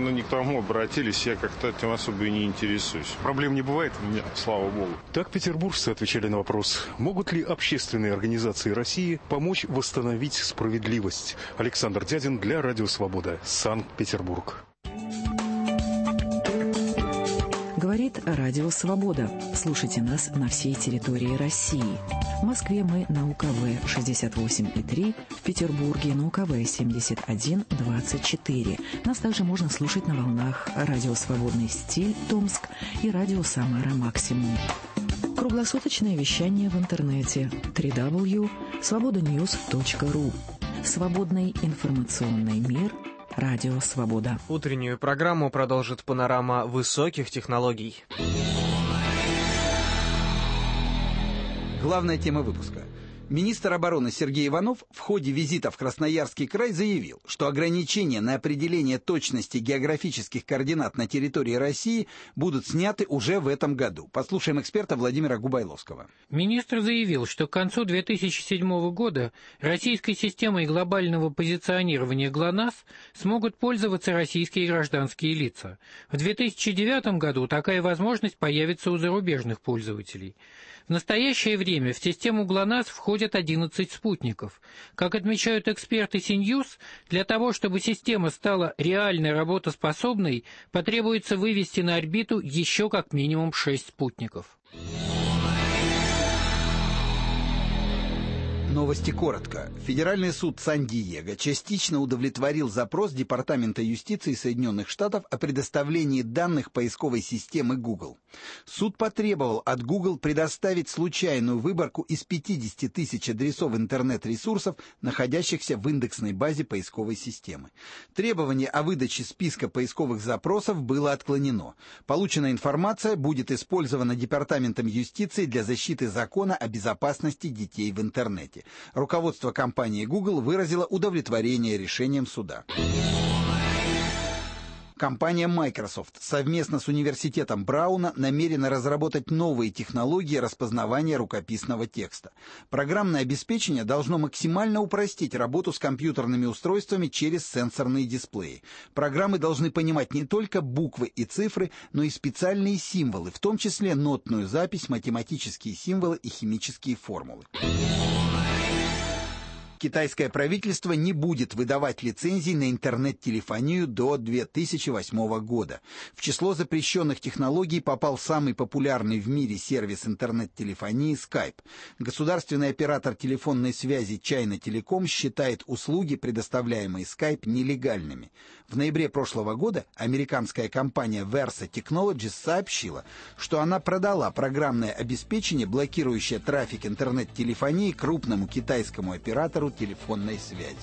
наверное, не к тому обратились, я как-то этим особо и не интересуюсь. Проблем не бывает у меня, слава богу. Так петербуржцы отвечали на вопрос, могут ли общественные организации России помочь восстановить справедливость. Александр Дядин для Радио Свобода, Санкт-Петербург. Говорит Радио Свобода. Слушайте нас на всей территории России. В Москве мы на УКВ шестьдесят восемь и три, в Петербурге на УКВ семьдесят один двадцать четыре. Нас также можно слушать на волнах Радио Свободный стиль Томск и Радио Самара Максимум. Круглосуточное вещание в интернете дабл ю дабл ю дабл ю точка свобода ньюс точка ру. Свободный информационный мир. Радио Свобода. Утреннюю программу продолжит панорама высоких технологий. Главная тема выпуска. Министр обороны Сергей Иванов в ходе визита в Красноярский край заявил, что ограничения на определение точности географических координат на территории России будут сняты уже в этом году. Послушаем эксперта Владимира Губайловского. Министр заявил, что к концу две тысячи седьмого года российской системой глобального позиционирования ГЛОНАСС смогут пользоваться российские гражданские лица. В две тысячи девятом году такая возможность появится у зарубежных пользователей. В настоящее время в систему ГЛОНАСС входят одиннадцать спутников. Как отмечают эксперты Синьюз, для того, чтобы система стала реально работоспособной, потребуется вывести на орбиту еще как минимум шесть спутников. Новости коротко. Федеральный суд Сан-Диего частично удовлетворил запрос Департамента юстиции Соединенных Штатов о предоставлении данных поисковой системы Google. Суд потребовал от Google предоставить случайную выборку из пятидесяти тысяч адресов интернет-ресурсов, находящихся в индексной базе поисковой системы. Требование о выдаче списка поисковых запросов было отклонено. Полученная информация будет использована Департаментом юстиции для защиты закона о безопасности детей в интернете. Руководство компании Google выразило удовлетворение решением суда. Компания Microsoft совместно с университетом Брауна намерена разработать новые технологии распознавания рукописного текста. Программное обеспечение должно максимально упростить работу с компьютерными устройствами через сенсорные дисплеи. Программы должны понимать не только буквы и цифры, но и специальные символы, в том числе нотную запись, математические символы и химические формулы. Китайское правительство не будет выдавать лицензий на интернет-телефонию до две тысячи восьмого года. В число запрещенных технологий попал самый популярный в мире сервис интернет-телефонии Skype. Государственный оператор телефонной связи China Telecom считает услуги, предоставляемые Skype, нелегальными. В ноябре прошлого года американская компания Versa Technologies сообщила, что она продала программное обеспечение, блокирующее трафик интернет-телефонии, крупному китайскому оператору телефонной связи.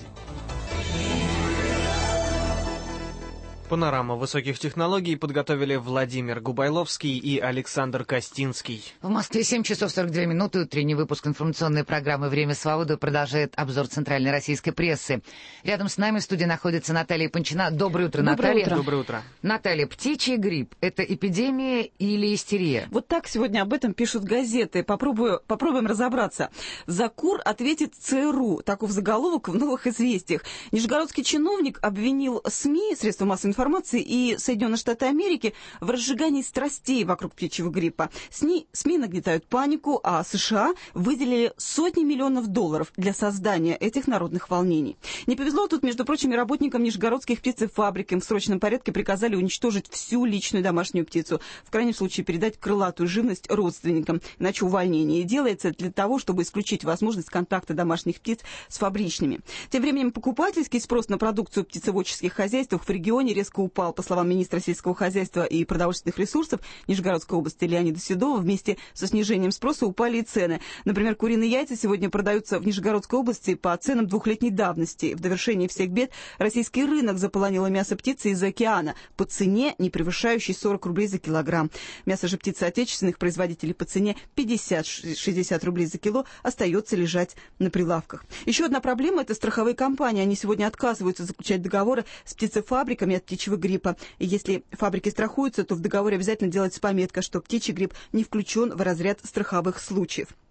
Панорама высоких технологий подготовили Владимир Губайловский и Александр Костинский. В Москве семь часов сорок две минуты. Утренний выпуск информационной программы «Время свободы» продолжает обзор центральной российской прессы. Рядом с нами в студии находится Наталья Панчина. Доброе утро, Доброе Наталья. Утро. Доброе утро. Наталья, птичий грипп – это эпидемия или истерия? Вот так сегодня об этом пишут газеты. Попробую, попробуем разобраться. За кур ответит ЦРУ. Таков заголовок в «Новых известиях». Нижегородский чиновник обвинил СМИ, средства массовой информации, информации и Соединенные Штаты Америки в разжигании страстей вокруг птичьего гриппа. СМИ, СМИ нагнетают панику, а США выделили сотни миллионов долларов для создания этих народных волнений. Не повезло тут, между прочим, и работникам нижегородских птицефабрик. Им в срочном порядке приказали уничтожить всю личную домашнюю птицу. В крайнем случае передать крылатую живность родственникам. Иначе увольнение. И делается для того, чтобы исключить возможность контакта домашних птиц с фабричными. Тем временем покупательский спрос на продукцию птицеводческих хозяйств в регионе резко упал. По словам министра сельского хозяйства и продовольственных ресурсов Нижегородской области Леонида Седова, вместе со снижением спроса упали и цены. Например, куриные яйца сегодня продаются в Нижегородской области по ценам двухлетней давности. В довершении всех бед российский рынок заполонило мясо птицы из океана по цене, не превышающей сорок рублей за килограмм. Мясо же птицы отечественных производителей по цене пятьдесят-шестьдесят рублей за кило остается лежать на прилавках. Еще одна проблема – это страховые компании. Они сегодня отказываются заключать договоры с птицефабриками от птичьего гриппа. И если фабрики страхуются, то в договоре обязательно делается пометка, что птичий грипп не включен в разряд страховых случаев.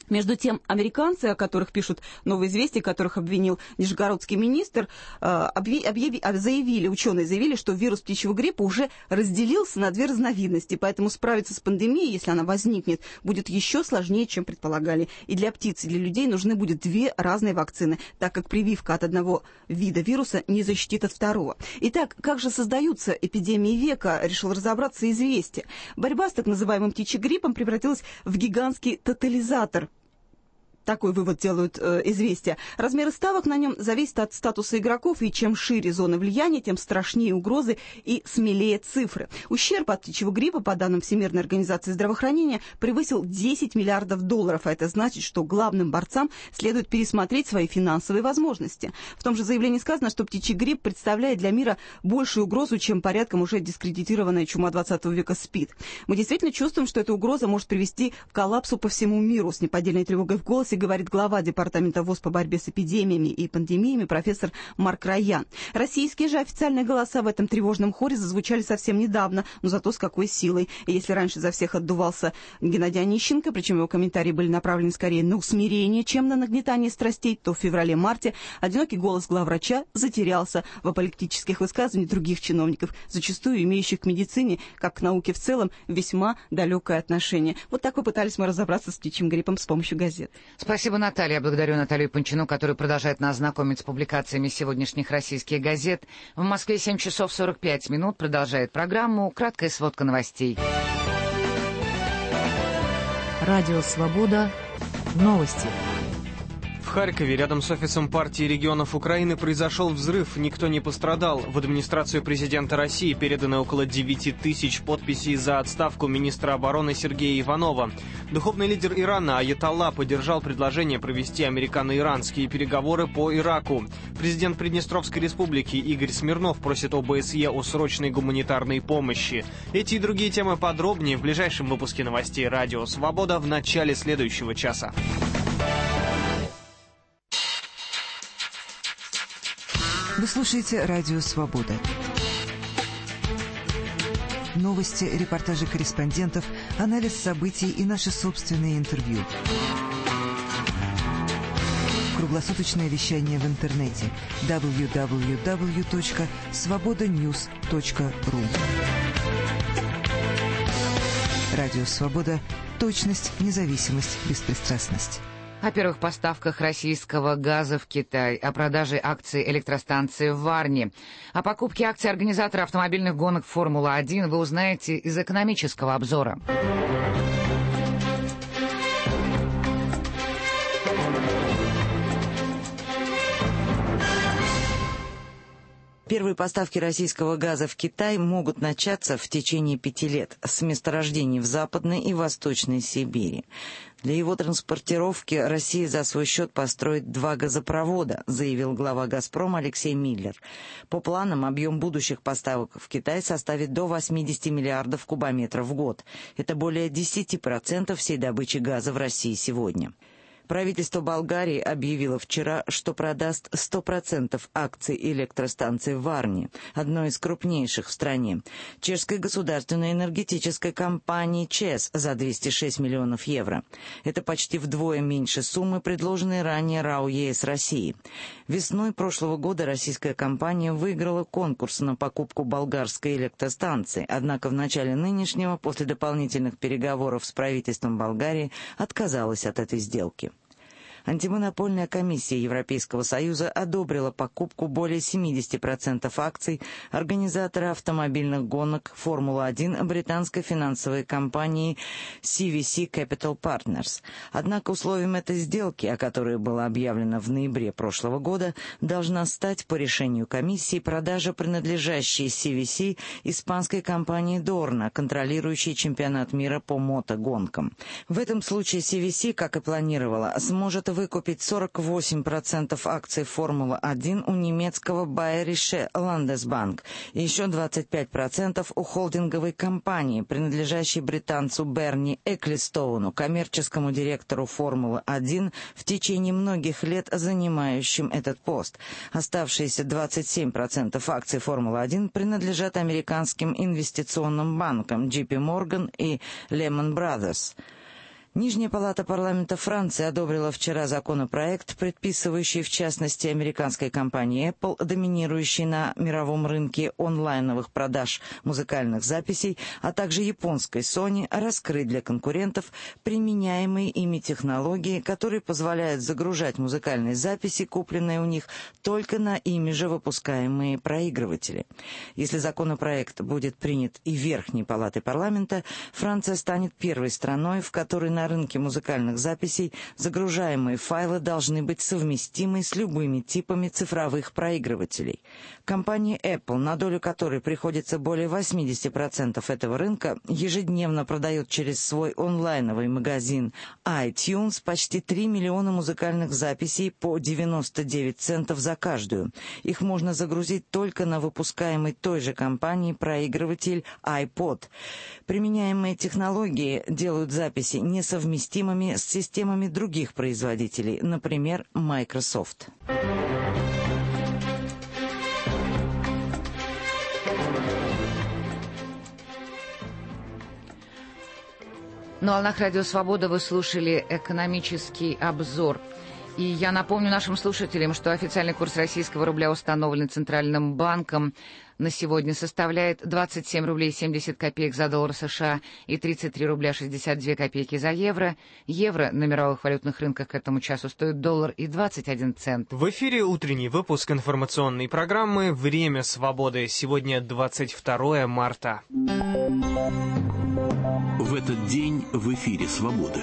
Между тем, американцы, о которых пишут «Новые известия», которых обвинил нижегородский министр, объяви, заявили, ученые заявили, что вирус птичьего гриппа уже разделился на две разновидности, поэтому справиться с пандемией, если она возникнет, будет еще сложнее, чем предполагали. И для птиц, и для людей нужны будут две разные вакцины, так как прививка от одного вида вируса не защитит от второго. Итак, как же создаются эпидемии века, решил разобраться «Известия». Борьба с так называемым птичьим гриппом превратилась в гигантский тотализатор. Такой вывод делают э, «Известия». Размеры ставок на нем зависят от статуса игроков, и чем шире зона влияния, тем страшнее угрозы и смелее цифры. Ущерб от птичьего гриппа, по данным Всемирной организации здравоохранения, превысил десять миллиардов долларов, а это значит, что главным борцам следует пересмотреть свои финансовые возможности. В том же заявлении сказано, что птичий грипп представляет для мира большую угрозу, чем порядком уже дискредитированная чума двадцатого века СПИД. Мы действительно чувствуем, что эта угроза может привести к коллапсу по всему миру. С неподдельной тревогой в голосе говорит глава Департамента ВОЗ по борьбе с эпидемиями и пандемиями профессор Марк Раян. Российские же официальные голоса в этом тревожном хоре зазвучали совсем недавно, но зато с какой силой. И если раньше за всех отдувался Геннадий Онищенко, причем его комментарии были направлены скорее на усмирение, чем на нагнетание страстей, то в феврале-марте одинокий голос главврача затерялся в апокалиптических высказываниях других чиновников, зачастую имеющих к медицине, как к науке в целом, весьма далекое отношение. Вот так попытались мы разобраться с птичьим гриппом с помощью газет. Спасибо, Наталья. Я благодарю Наталью Панчину, которая продолжает нас знакомить с публикациями сегодняшних российских газет. В Москве семь часов сорок пять минут. Продолжает программу «Краткая сводка новостей». Радио «Свобода». Новости. В Харькове, рядом с офисом партии регионов Украины, произошел взрыв. Никто не пострадал. В администрацию президента России переданы около девяти тысяч подписей за отставку министра обороны Сергея Иванова. Духовный лидер Ирана Аятолла поддержал предложение провести американо-иранские переговоры по Ираку. Президент Приднестровской республики Игорь Смирнов просит ОБСЕ о срочной гуманитарной помощи. Эти и другие темы подробнее в ближайшем выпуске новостей «Радио Свобода» в начале следующего часа. Вы слушаете «Радио Свобода». Новости, репортажи корреспондентов, анализ событий и наши собственные интервью. Круглосуточное вещание в интернете дабл ю дабл ю дабл ю точка свобода ньюс точка ру. Радио «Свобода». Точность, независимость, беспристрастность. О первых поставках российского газа в Китай, о продаже акций электростанции в Варне. О покупке акций организатора автомобильных гонок «Формула один» вы узнаете из экономического обзора. Первые поставки российского газа в Китай могут начаться в течение пяти лет с месторождений в Западной и Восточной Сибири. Для его транспортировки Россия за свой счет построит два газопровода, заявил глава «Газпрома» Алексей Миллер. По планам, объем будущих поставок в Китай составит до восьмидесяти миллиардов кубометров в год. Это более десяти процентов всей добычи газа в России сегодня. Правительство Болгарии объявило вчера, что продаст сто процентов акций электростанции в Варне, одной из крупнейших в стране, чешской государственной энергетической компании ЧЕС за двести шесть миллионов евро. Это почти вдвое меньше суммы, предложенной ранее РАО ЕС России. Весной прошлого года российская компания выиграла конкурс на покупку болгарской электростанции, однако в начале нынешнего, после дополнительных переговоров с правительством Болгарии, отказалась от этой сделки. Антимонопольная комиссия Европейского Союза одобрила покупку более семидесяти процентов акций организатора автомобильных гонок «Формула один» британской финансовой компании си ви си Capital Partners. Однако условием этой сделки, о которой было объявлено в ноябре прошлого года, должна стать по решению комиссии продажа принадлежащей си ви си испанской компании Dorna, контролирующей чемпионат мира по мотогонкам. В этом случае си ви си, как и планировала, сможет выкупить сорок восемь процентов акций «Формула один» у немецкого Bayerische Landesbank и еще двадцать пять процентов у холдинговой компании, принадлежащей британцу Берни Эклистоуну, коммерческому директору «Формулы один», в течение многих лет занимающим этот пост. Оставшиеся двадцать семь процентов акций «Формулы один» принадлежат американским инвестиционным банкам джей пи Morgan и Lehman Brothers. Нижняя палата парламента Франции одобрила вчера законопроект, предписывающий, в частности, американской компании Apple, доминирующей на мировом рынке онлайновых продаж музыкальных записей, а также японской Sony, раскрыть для конкурентов применяемые ими технологии, которые позволяют загружать музыкальные записи, купленные у них, только на ими же выпускаемые проигрыватели. Если законопроект будет принят и Верхней палатой парламента, Франция станет первой страной, в которой на рынке музыкальных записей загружаемые файлы должны быть совместимы с любыми типами цифровых проигрывателей. Компания Apple, на долю которой приходится более восемьдесят процентов этого рынка, ежедневно продает через свой онлайновый магазин iTunes почти три миллиона музыкальных записей по девяносто девять центов за каждую. Их можно загрузить только на выпускаемый той же компанией проигрыватель iPod. Применяемые технологии делают записи несовместимыми совместимыми с системами других производителей, например, Microsoft. На волнах Радио Свобода вы слушали экономический обзор. И я напомню нашим слушателям, что официальный курс российского рубля, установленный Центральным банком, на сегодня составляет двадцать семь рублей семьдесят копеек за доллар США и тридцать три рубля шестьдесят две копейки за евро. Евро на мировых валютных рынках к этому часу стоит доллар и двадцать один цент. В эфире утренний выпуск информационной программы «Время свободы». Сегодня двадцать второе марта. В этот день в эфире «Свободы».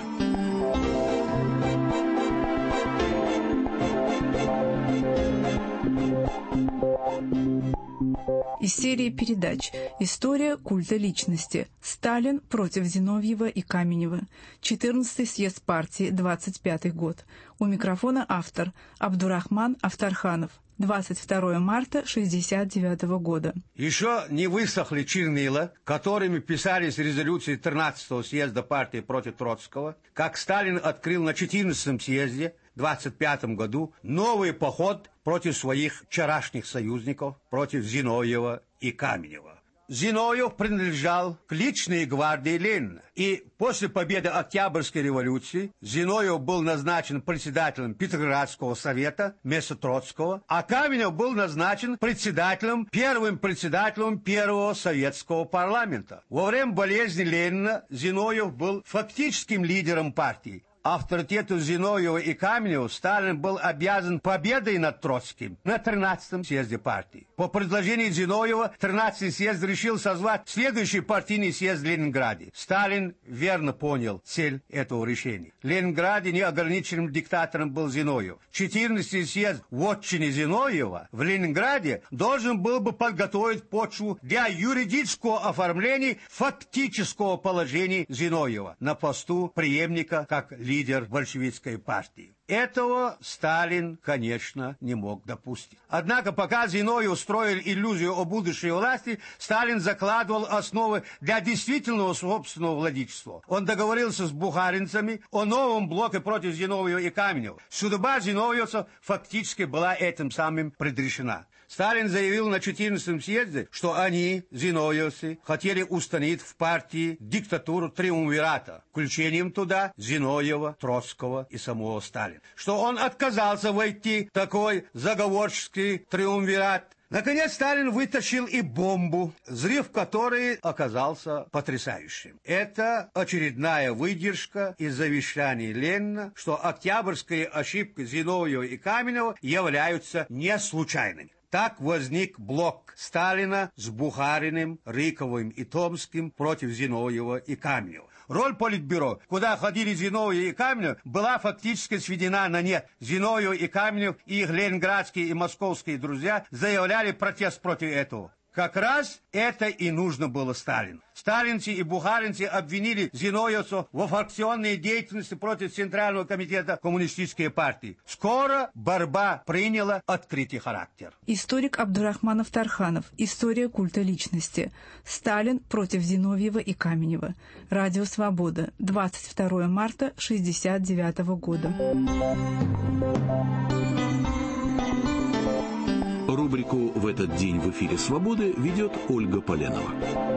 Из серии передач «История культа личности. Сталин против Зиновьева и Каменева. четырнадцатый съезд партии, двадцать пятый год». У микрофона автор Абдурахман Афтарханов. двадцать второе марта шестьдесят девятого года. Еще не высохли чернила, которыми писались резолюции тринадцатого съезда партии против Троцкого, как Сталин открыл на четырнадцатом съезде двадцать пятом году новый поход против своих вчерашних союзников, против Зиновьева и Каменева. Зиновьев принадлежал к личной гвардии Ленина. И после победы Октябрьской революции Зиновьев был назначен председателем Петроградского совета вместо Троцкого, а Каменев был назначен председателем, первым председателем первого советского парламента. Во время болезни Ленина Зиновьев был фактическим лидером партии. Авторитету Зиновьева и Каменева Сталин был обязан победой над Троцким на тринадцатом съезде партии. По предложению Зиновьева тринадцатый съезд решил созвать следующий партийный съезд в Ленинграде. Сталин верно понял цель этого решения. В Ленинграде неограниченным диктатором был Зиновьев. четырнадцатый съезд в отчине Зиновьева в Ленинграде должен был бы подготовить почву для юридического оформления фактического положения Зиновьева на посту преемника как лидера лидер большевистской партии. Этого Сталин, конечно, не мог допустить. Однако, пока Зиновьев строил иллюзию о будущей власти, Сталин закладывал основы для действительного собственного владычества. Он договорился с бухаринцами о новом блоке против Зиновьева и Каменева. Судьба зиновьевцев фактически была этим самым предрешена. Сталин заявил на четырнадцатом съезде, что они, зиновьевцы, хотели установить в партии диктатуру триумвирата, включением туда Зиновьева, Троцкого и самого Сталина. Что он отказался войти в такой заговорческий триумвират. Наконец Сталин вытащил и бомбу, взрыв которой оказался потрясающим. Это очередная выдержка из завещаний Ленина, что октябрьские ошибки Зиновьева и Каменева являются не случайными. Так возник блок Сталина с Бухариным, Рыковым и Томским против Зиновьева и Каменева. Роль Политбюро, куда ходили Зиновьев и Каменев, была фактически сведена на нет. Зиновьев и Каменев и их ленинградские и московские друзья заявляли протест против этого. Как раз это и нужно было Сталину. Сталинцы и бухаринцы обвинили зиновьевцев во фракционной деятельности против Центрального комитета Коммунистической партии. Скоро борьба приняла открытый характер. Историк Абдурахман Афтарханов. История культа личности. Сталин против Зиновьева и Каменева. Радио Свобода. двадцать второе марта шестьдесят девятого года. Рубрику «В этот день в эфире «Свободы» ведет Ольга Поленова.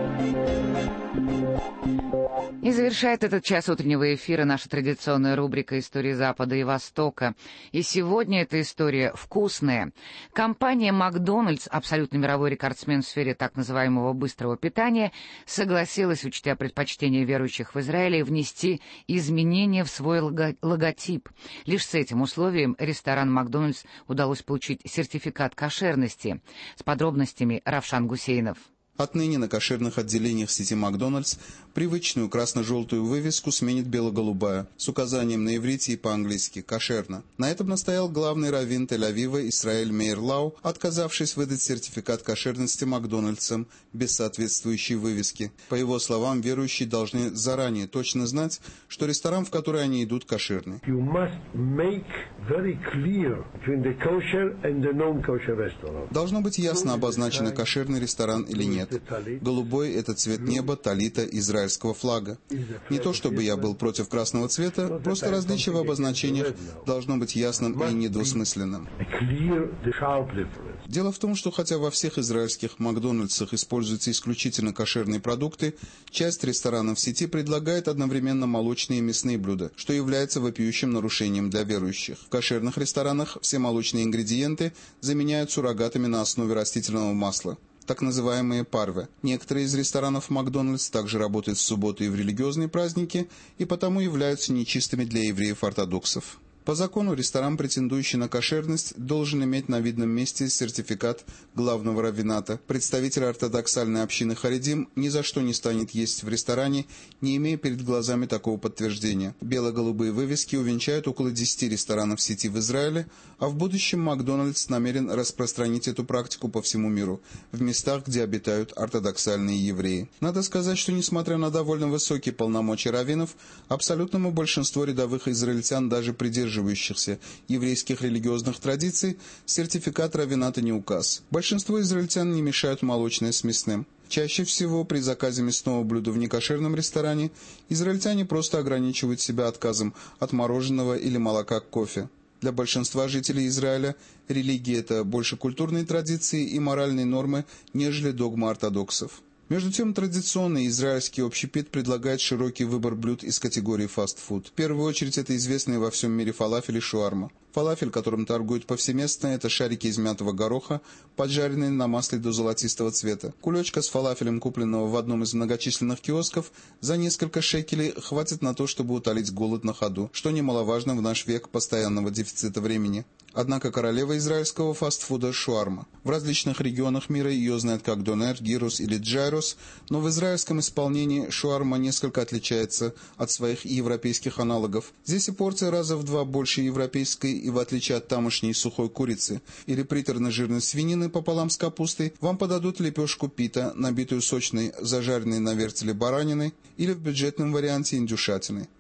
И завершает этот час утреннего эфира наша традиционная рубрика «Истории Запада и Востока». И сегодня эта история вкусная. Компания «Макдональдс», абсолютно мировой рекордсмен в сфере так называемого быстрого питания, согласилась, учтя предпочтения верующих в Израиле, внести изменения в свой лого- логотип. Лишь с этим условием ресторан «Макдональдс» удалось получить сертификат кошерности. С подробностями Равшан Гусейнов. Отныне на кошерных отделениях сети «Макдональдс» привычную красно-желтую вывеску сменит бело-голубая с указанием на иврите и по-английски «кошерно». На этом настоял главный раввин Тель-Авива Исраэль Мейер Лау, отказавшись выдать сертификат кошерности «Макдональдсам» без соответствующей вывески. По его словам, верующие должны заранее точно знать, что ресторан, в который они идут, кошерный. Должно быть ясно обозначено, кошерный ресторан или нет. Голубой – это цвет неба, талита, израильского флага. Не то чтобы я был против красного цвета, просто различие в обозначениях должно быть ясным и недвусмысленным. Дело в том, что хотя во всех израильских Макдональдсах используются исключительно кошерные продукты, часть ресторанов сети предлагает одновременно молочные и мясные блюда, что является вопиющим нарушением для верующих. В кошерных ресторанах все молочные ингредиенты заменяют суррогатами на основе растительного масла, так называемые парве. Некоторые из ресторанов Макдональдс также работают в субботу и в религиозные праздники, и потому являются нечистыми для евреев-ортодоксов. По закону ресторан, претендующий на кошерность, должен иметь на видном месте сертификат главного раввината. Представитель ортодоксальной общины Харидим ни за что не станет есть в ресторане, не имея перед глазами такого подтверждения. Бело-голубые вывески увенчают около десяти ресторанов сети в Израиле, а в будущем Макдональдс намерен распространить эту практику по всему миру, в местах, где обитают ортодоксальные евреи. Надо сказать, что несмотря на довольно высокие полномочия раввинов, абсолютному большинству рядовых израильтян, даже придерживающихся еврейских религиозных традиций, сертификат раввината не указ. Большинство израильтян не мешают молочное с мясным. Чаще всего при заказе мясного блюда в некошерном ресторане израильтяне просто ограничивают себя отказом от мороженого или молока к кофе. Для большинства жителей Израиля религия – это больше культурные традиции и моральные нормы, нежели догма ортодоксов. Между тем, традиционный израильский общепит предлагает широкий выбор блюд из категории фастфуд. В первую очередь, это известные во всем мире фалафель и шуарма. Фалафель, которым торгуют повсеместно, это шарики из мятого гороха, поджаренные на масле до золотистого цвета. Кулечка с фалафелем, купленного в одном из многочисленных киосков, за несколько шекелей хватит на то, чтобы утолить голод на ходу, что немаловажно в наш век постоянного дефицита времени. Однако королева израильского фастфуда – шуарма. В различных регионах мира ее знают как донер, гирус или джайрос, но в израильском исполнении шуарма несколько отличается от своих европейских аналогов. Здесь и порция раза в два больше европейской, и в отличие от тамошней сухой курицы или приторно-жирной свинины пополам с капустой, вам подадут лепешку пита, набитую сочной, зажаренной на вертеле бараниной, или в бюджетном варианте индюшатиной.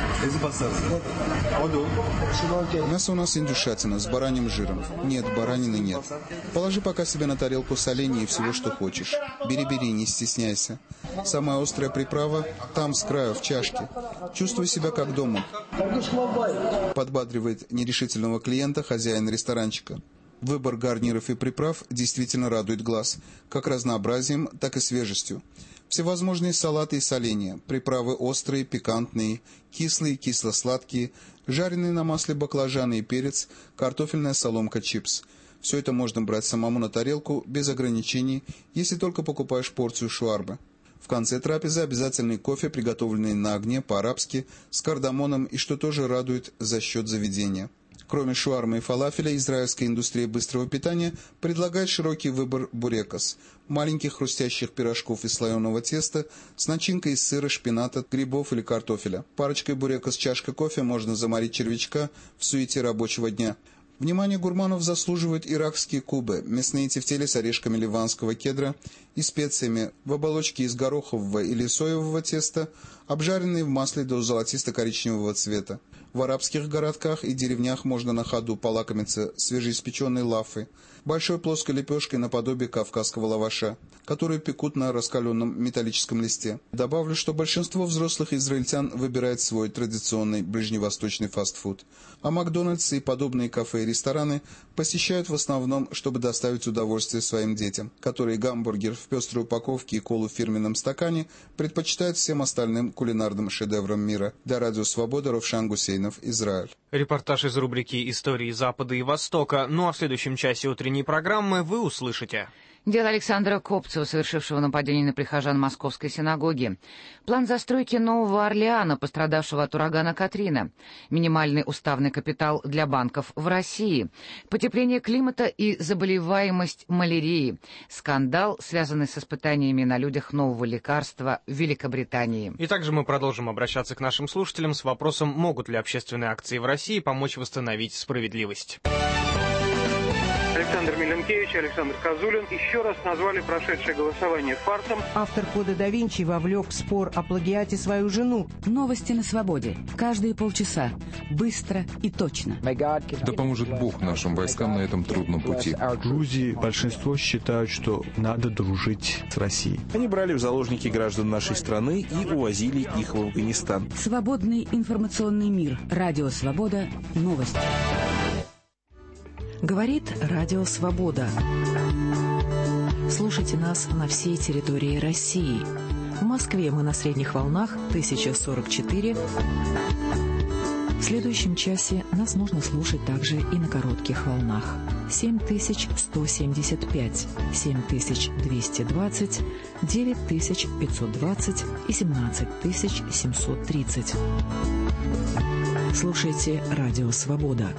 Мясо у нас индюшатина с бараньим жиром. Нет, баранины нет. Положи пока себе на тарелку соленья и всего, что хочешь. Бери-бери, не стесняйся. Самая острая приправа там, с краю, в чашке. Чувствуй себя как дома. Подбадривает нерешительного клиента хозяин ресторанчика. Выбор гарниров и приправ действительно радует глаз, как разнообразием, так и свежестью. Всевозможные салаты и соленья, приправы острые, пикантные, кислые, кисло-сладкие, жареные на масле баклажаны и перец, картофельная соломка, чипс. Все это можно брать самому на тарелку, без ограничений, если только покупаешь порцию шуармы. В конце трапезы обязательный кофе, приготовленный на огне по-арабски, с кардамоном и, что тоже радует, за счет заведения. Кроме шуармы и фалафеля, израильская индустрия быстрого питания предлагает широкий выбор бурекос – маленьких хрустящих пирожков из слоеного теста с начинкой из сыра, шпината, грибов или картофеля. Парочкой бурекос чашка кофе можно заморить червячка в суете рабочего дня. Внимание гурманов заслуживают иракские кубы – мясные тефтели с орешками ливанского кедра и специями в оболочке из горохового или соевого теста, обжаренные в масле до золотисто-коричневого цвета. В арабских городках и деревнях можно на ходу полакомиться свежеиспеченной лафой, большой плоской лепешкой наподобие кавказского лаваша, которую пекут на раскаленном металлическом листе. Добавлю, что большинство взрослых израильтян выбирает свой традиционный ближневосточный фастфуд, а Макдональдс и подобные кафе и рестораны посещают в основном, чтобы доставить удовольствие своим детям, которые гамбургер в пестрой упаковке и колу в фирменном стакане предпочитают всем остальным кулинарным шедеврам мира. Для Радио Свобода Равшан Гусейнов, Израиль. Репортаж из рубрики «Истории Запада и Востока». Ну а в следующем часе утренней программы вы услышите... Дело Александра Копцева, совершившего нападение на прихожан Московской синагоги. План застройки Нового Орлеана, пострадавшего от урагана Катрина. Минимальный уставный капитал для банков в России. Потепление климата и заболеваемость малярией. Скандал, связанный с испытаниями на людях нового лекарства в Великобритании. И также мы продолжим обращаться к нашим слушателям с вопросом, могут ли общественные акции в России помочь восстановить справедливость. Александр Миленкевич, Александр Козулин еще раз назвали прошедшее голосование фарсом. Автор «Кода да Винчи» вовлек в спор о плагиате свою жену. Новости на свободе. Каждые полчаса. Быстро и точно. Да поможет Бог нашим войскам на этом трудном пути. В Грузии большинство считают, что надо дружить с Россией. Они брали в заложники граждан нашей страны и увозили их в Афганистан. Свободный информационный мир. Радио «Свобода». Новости. Говорит Радио Свобода. Слушайте нас на всей территории России. В Москве мы на средних волнах тысяча сорок четыре. В следующем часе нас нужно слушать также и на коротких волнах. семь тысяч сто семьдесят пять, семь тысяч двести двадцать, девять тысяч пятьсот двадцать и семнадцать тысяч семьсот тридцать. Слушайте Радио Свобода.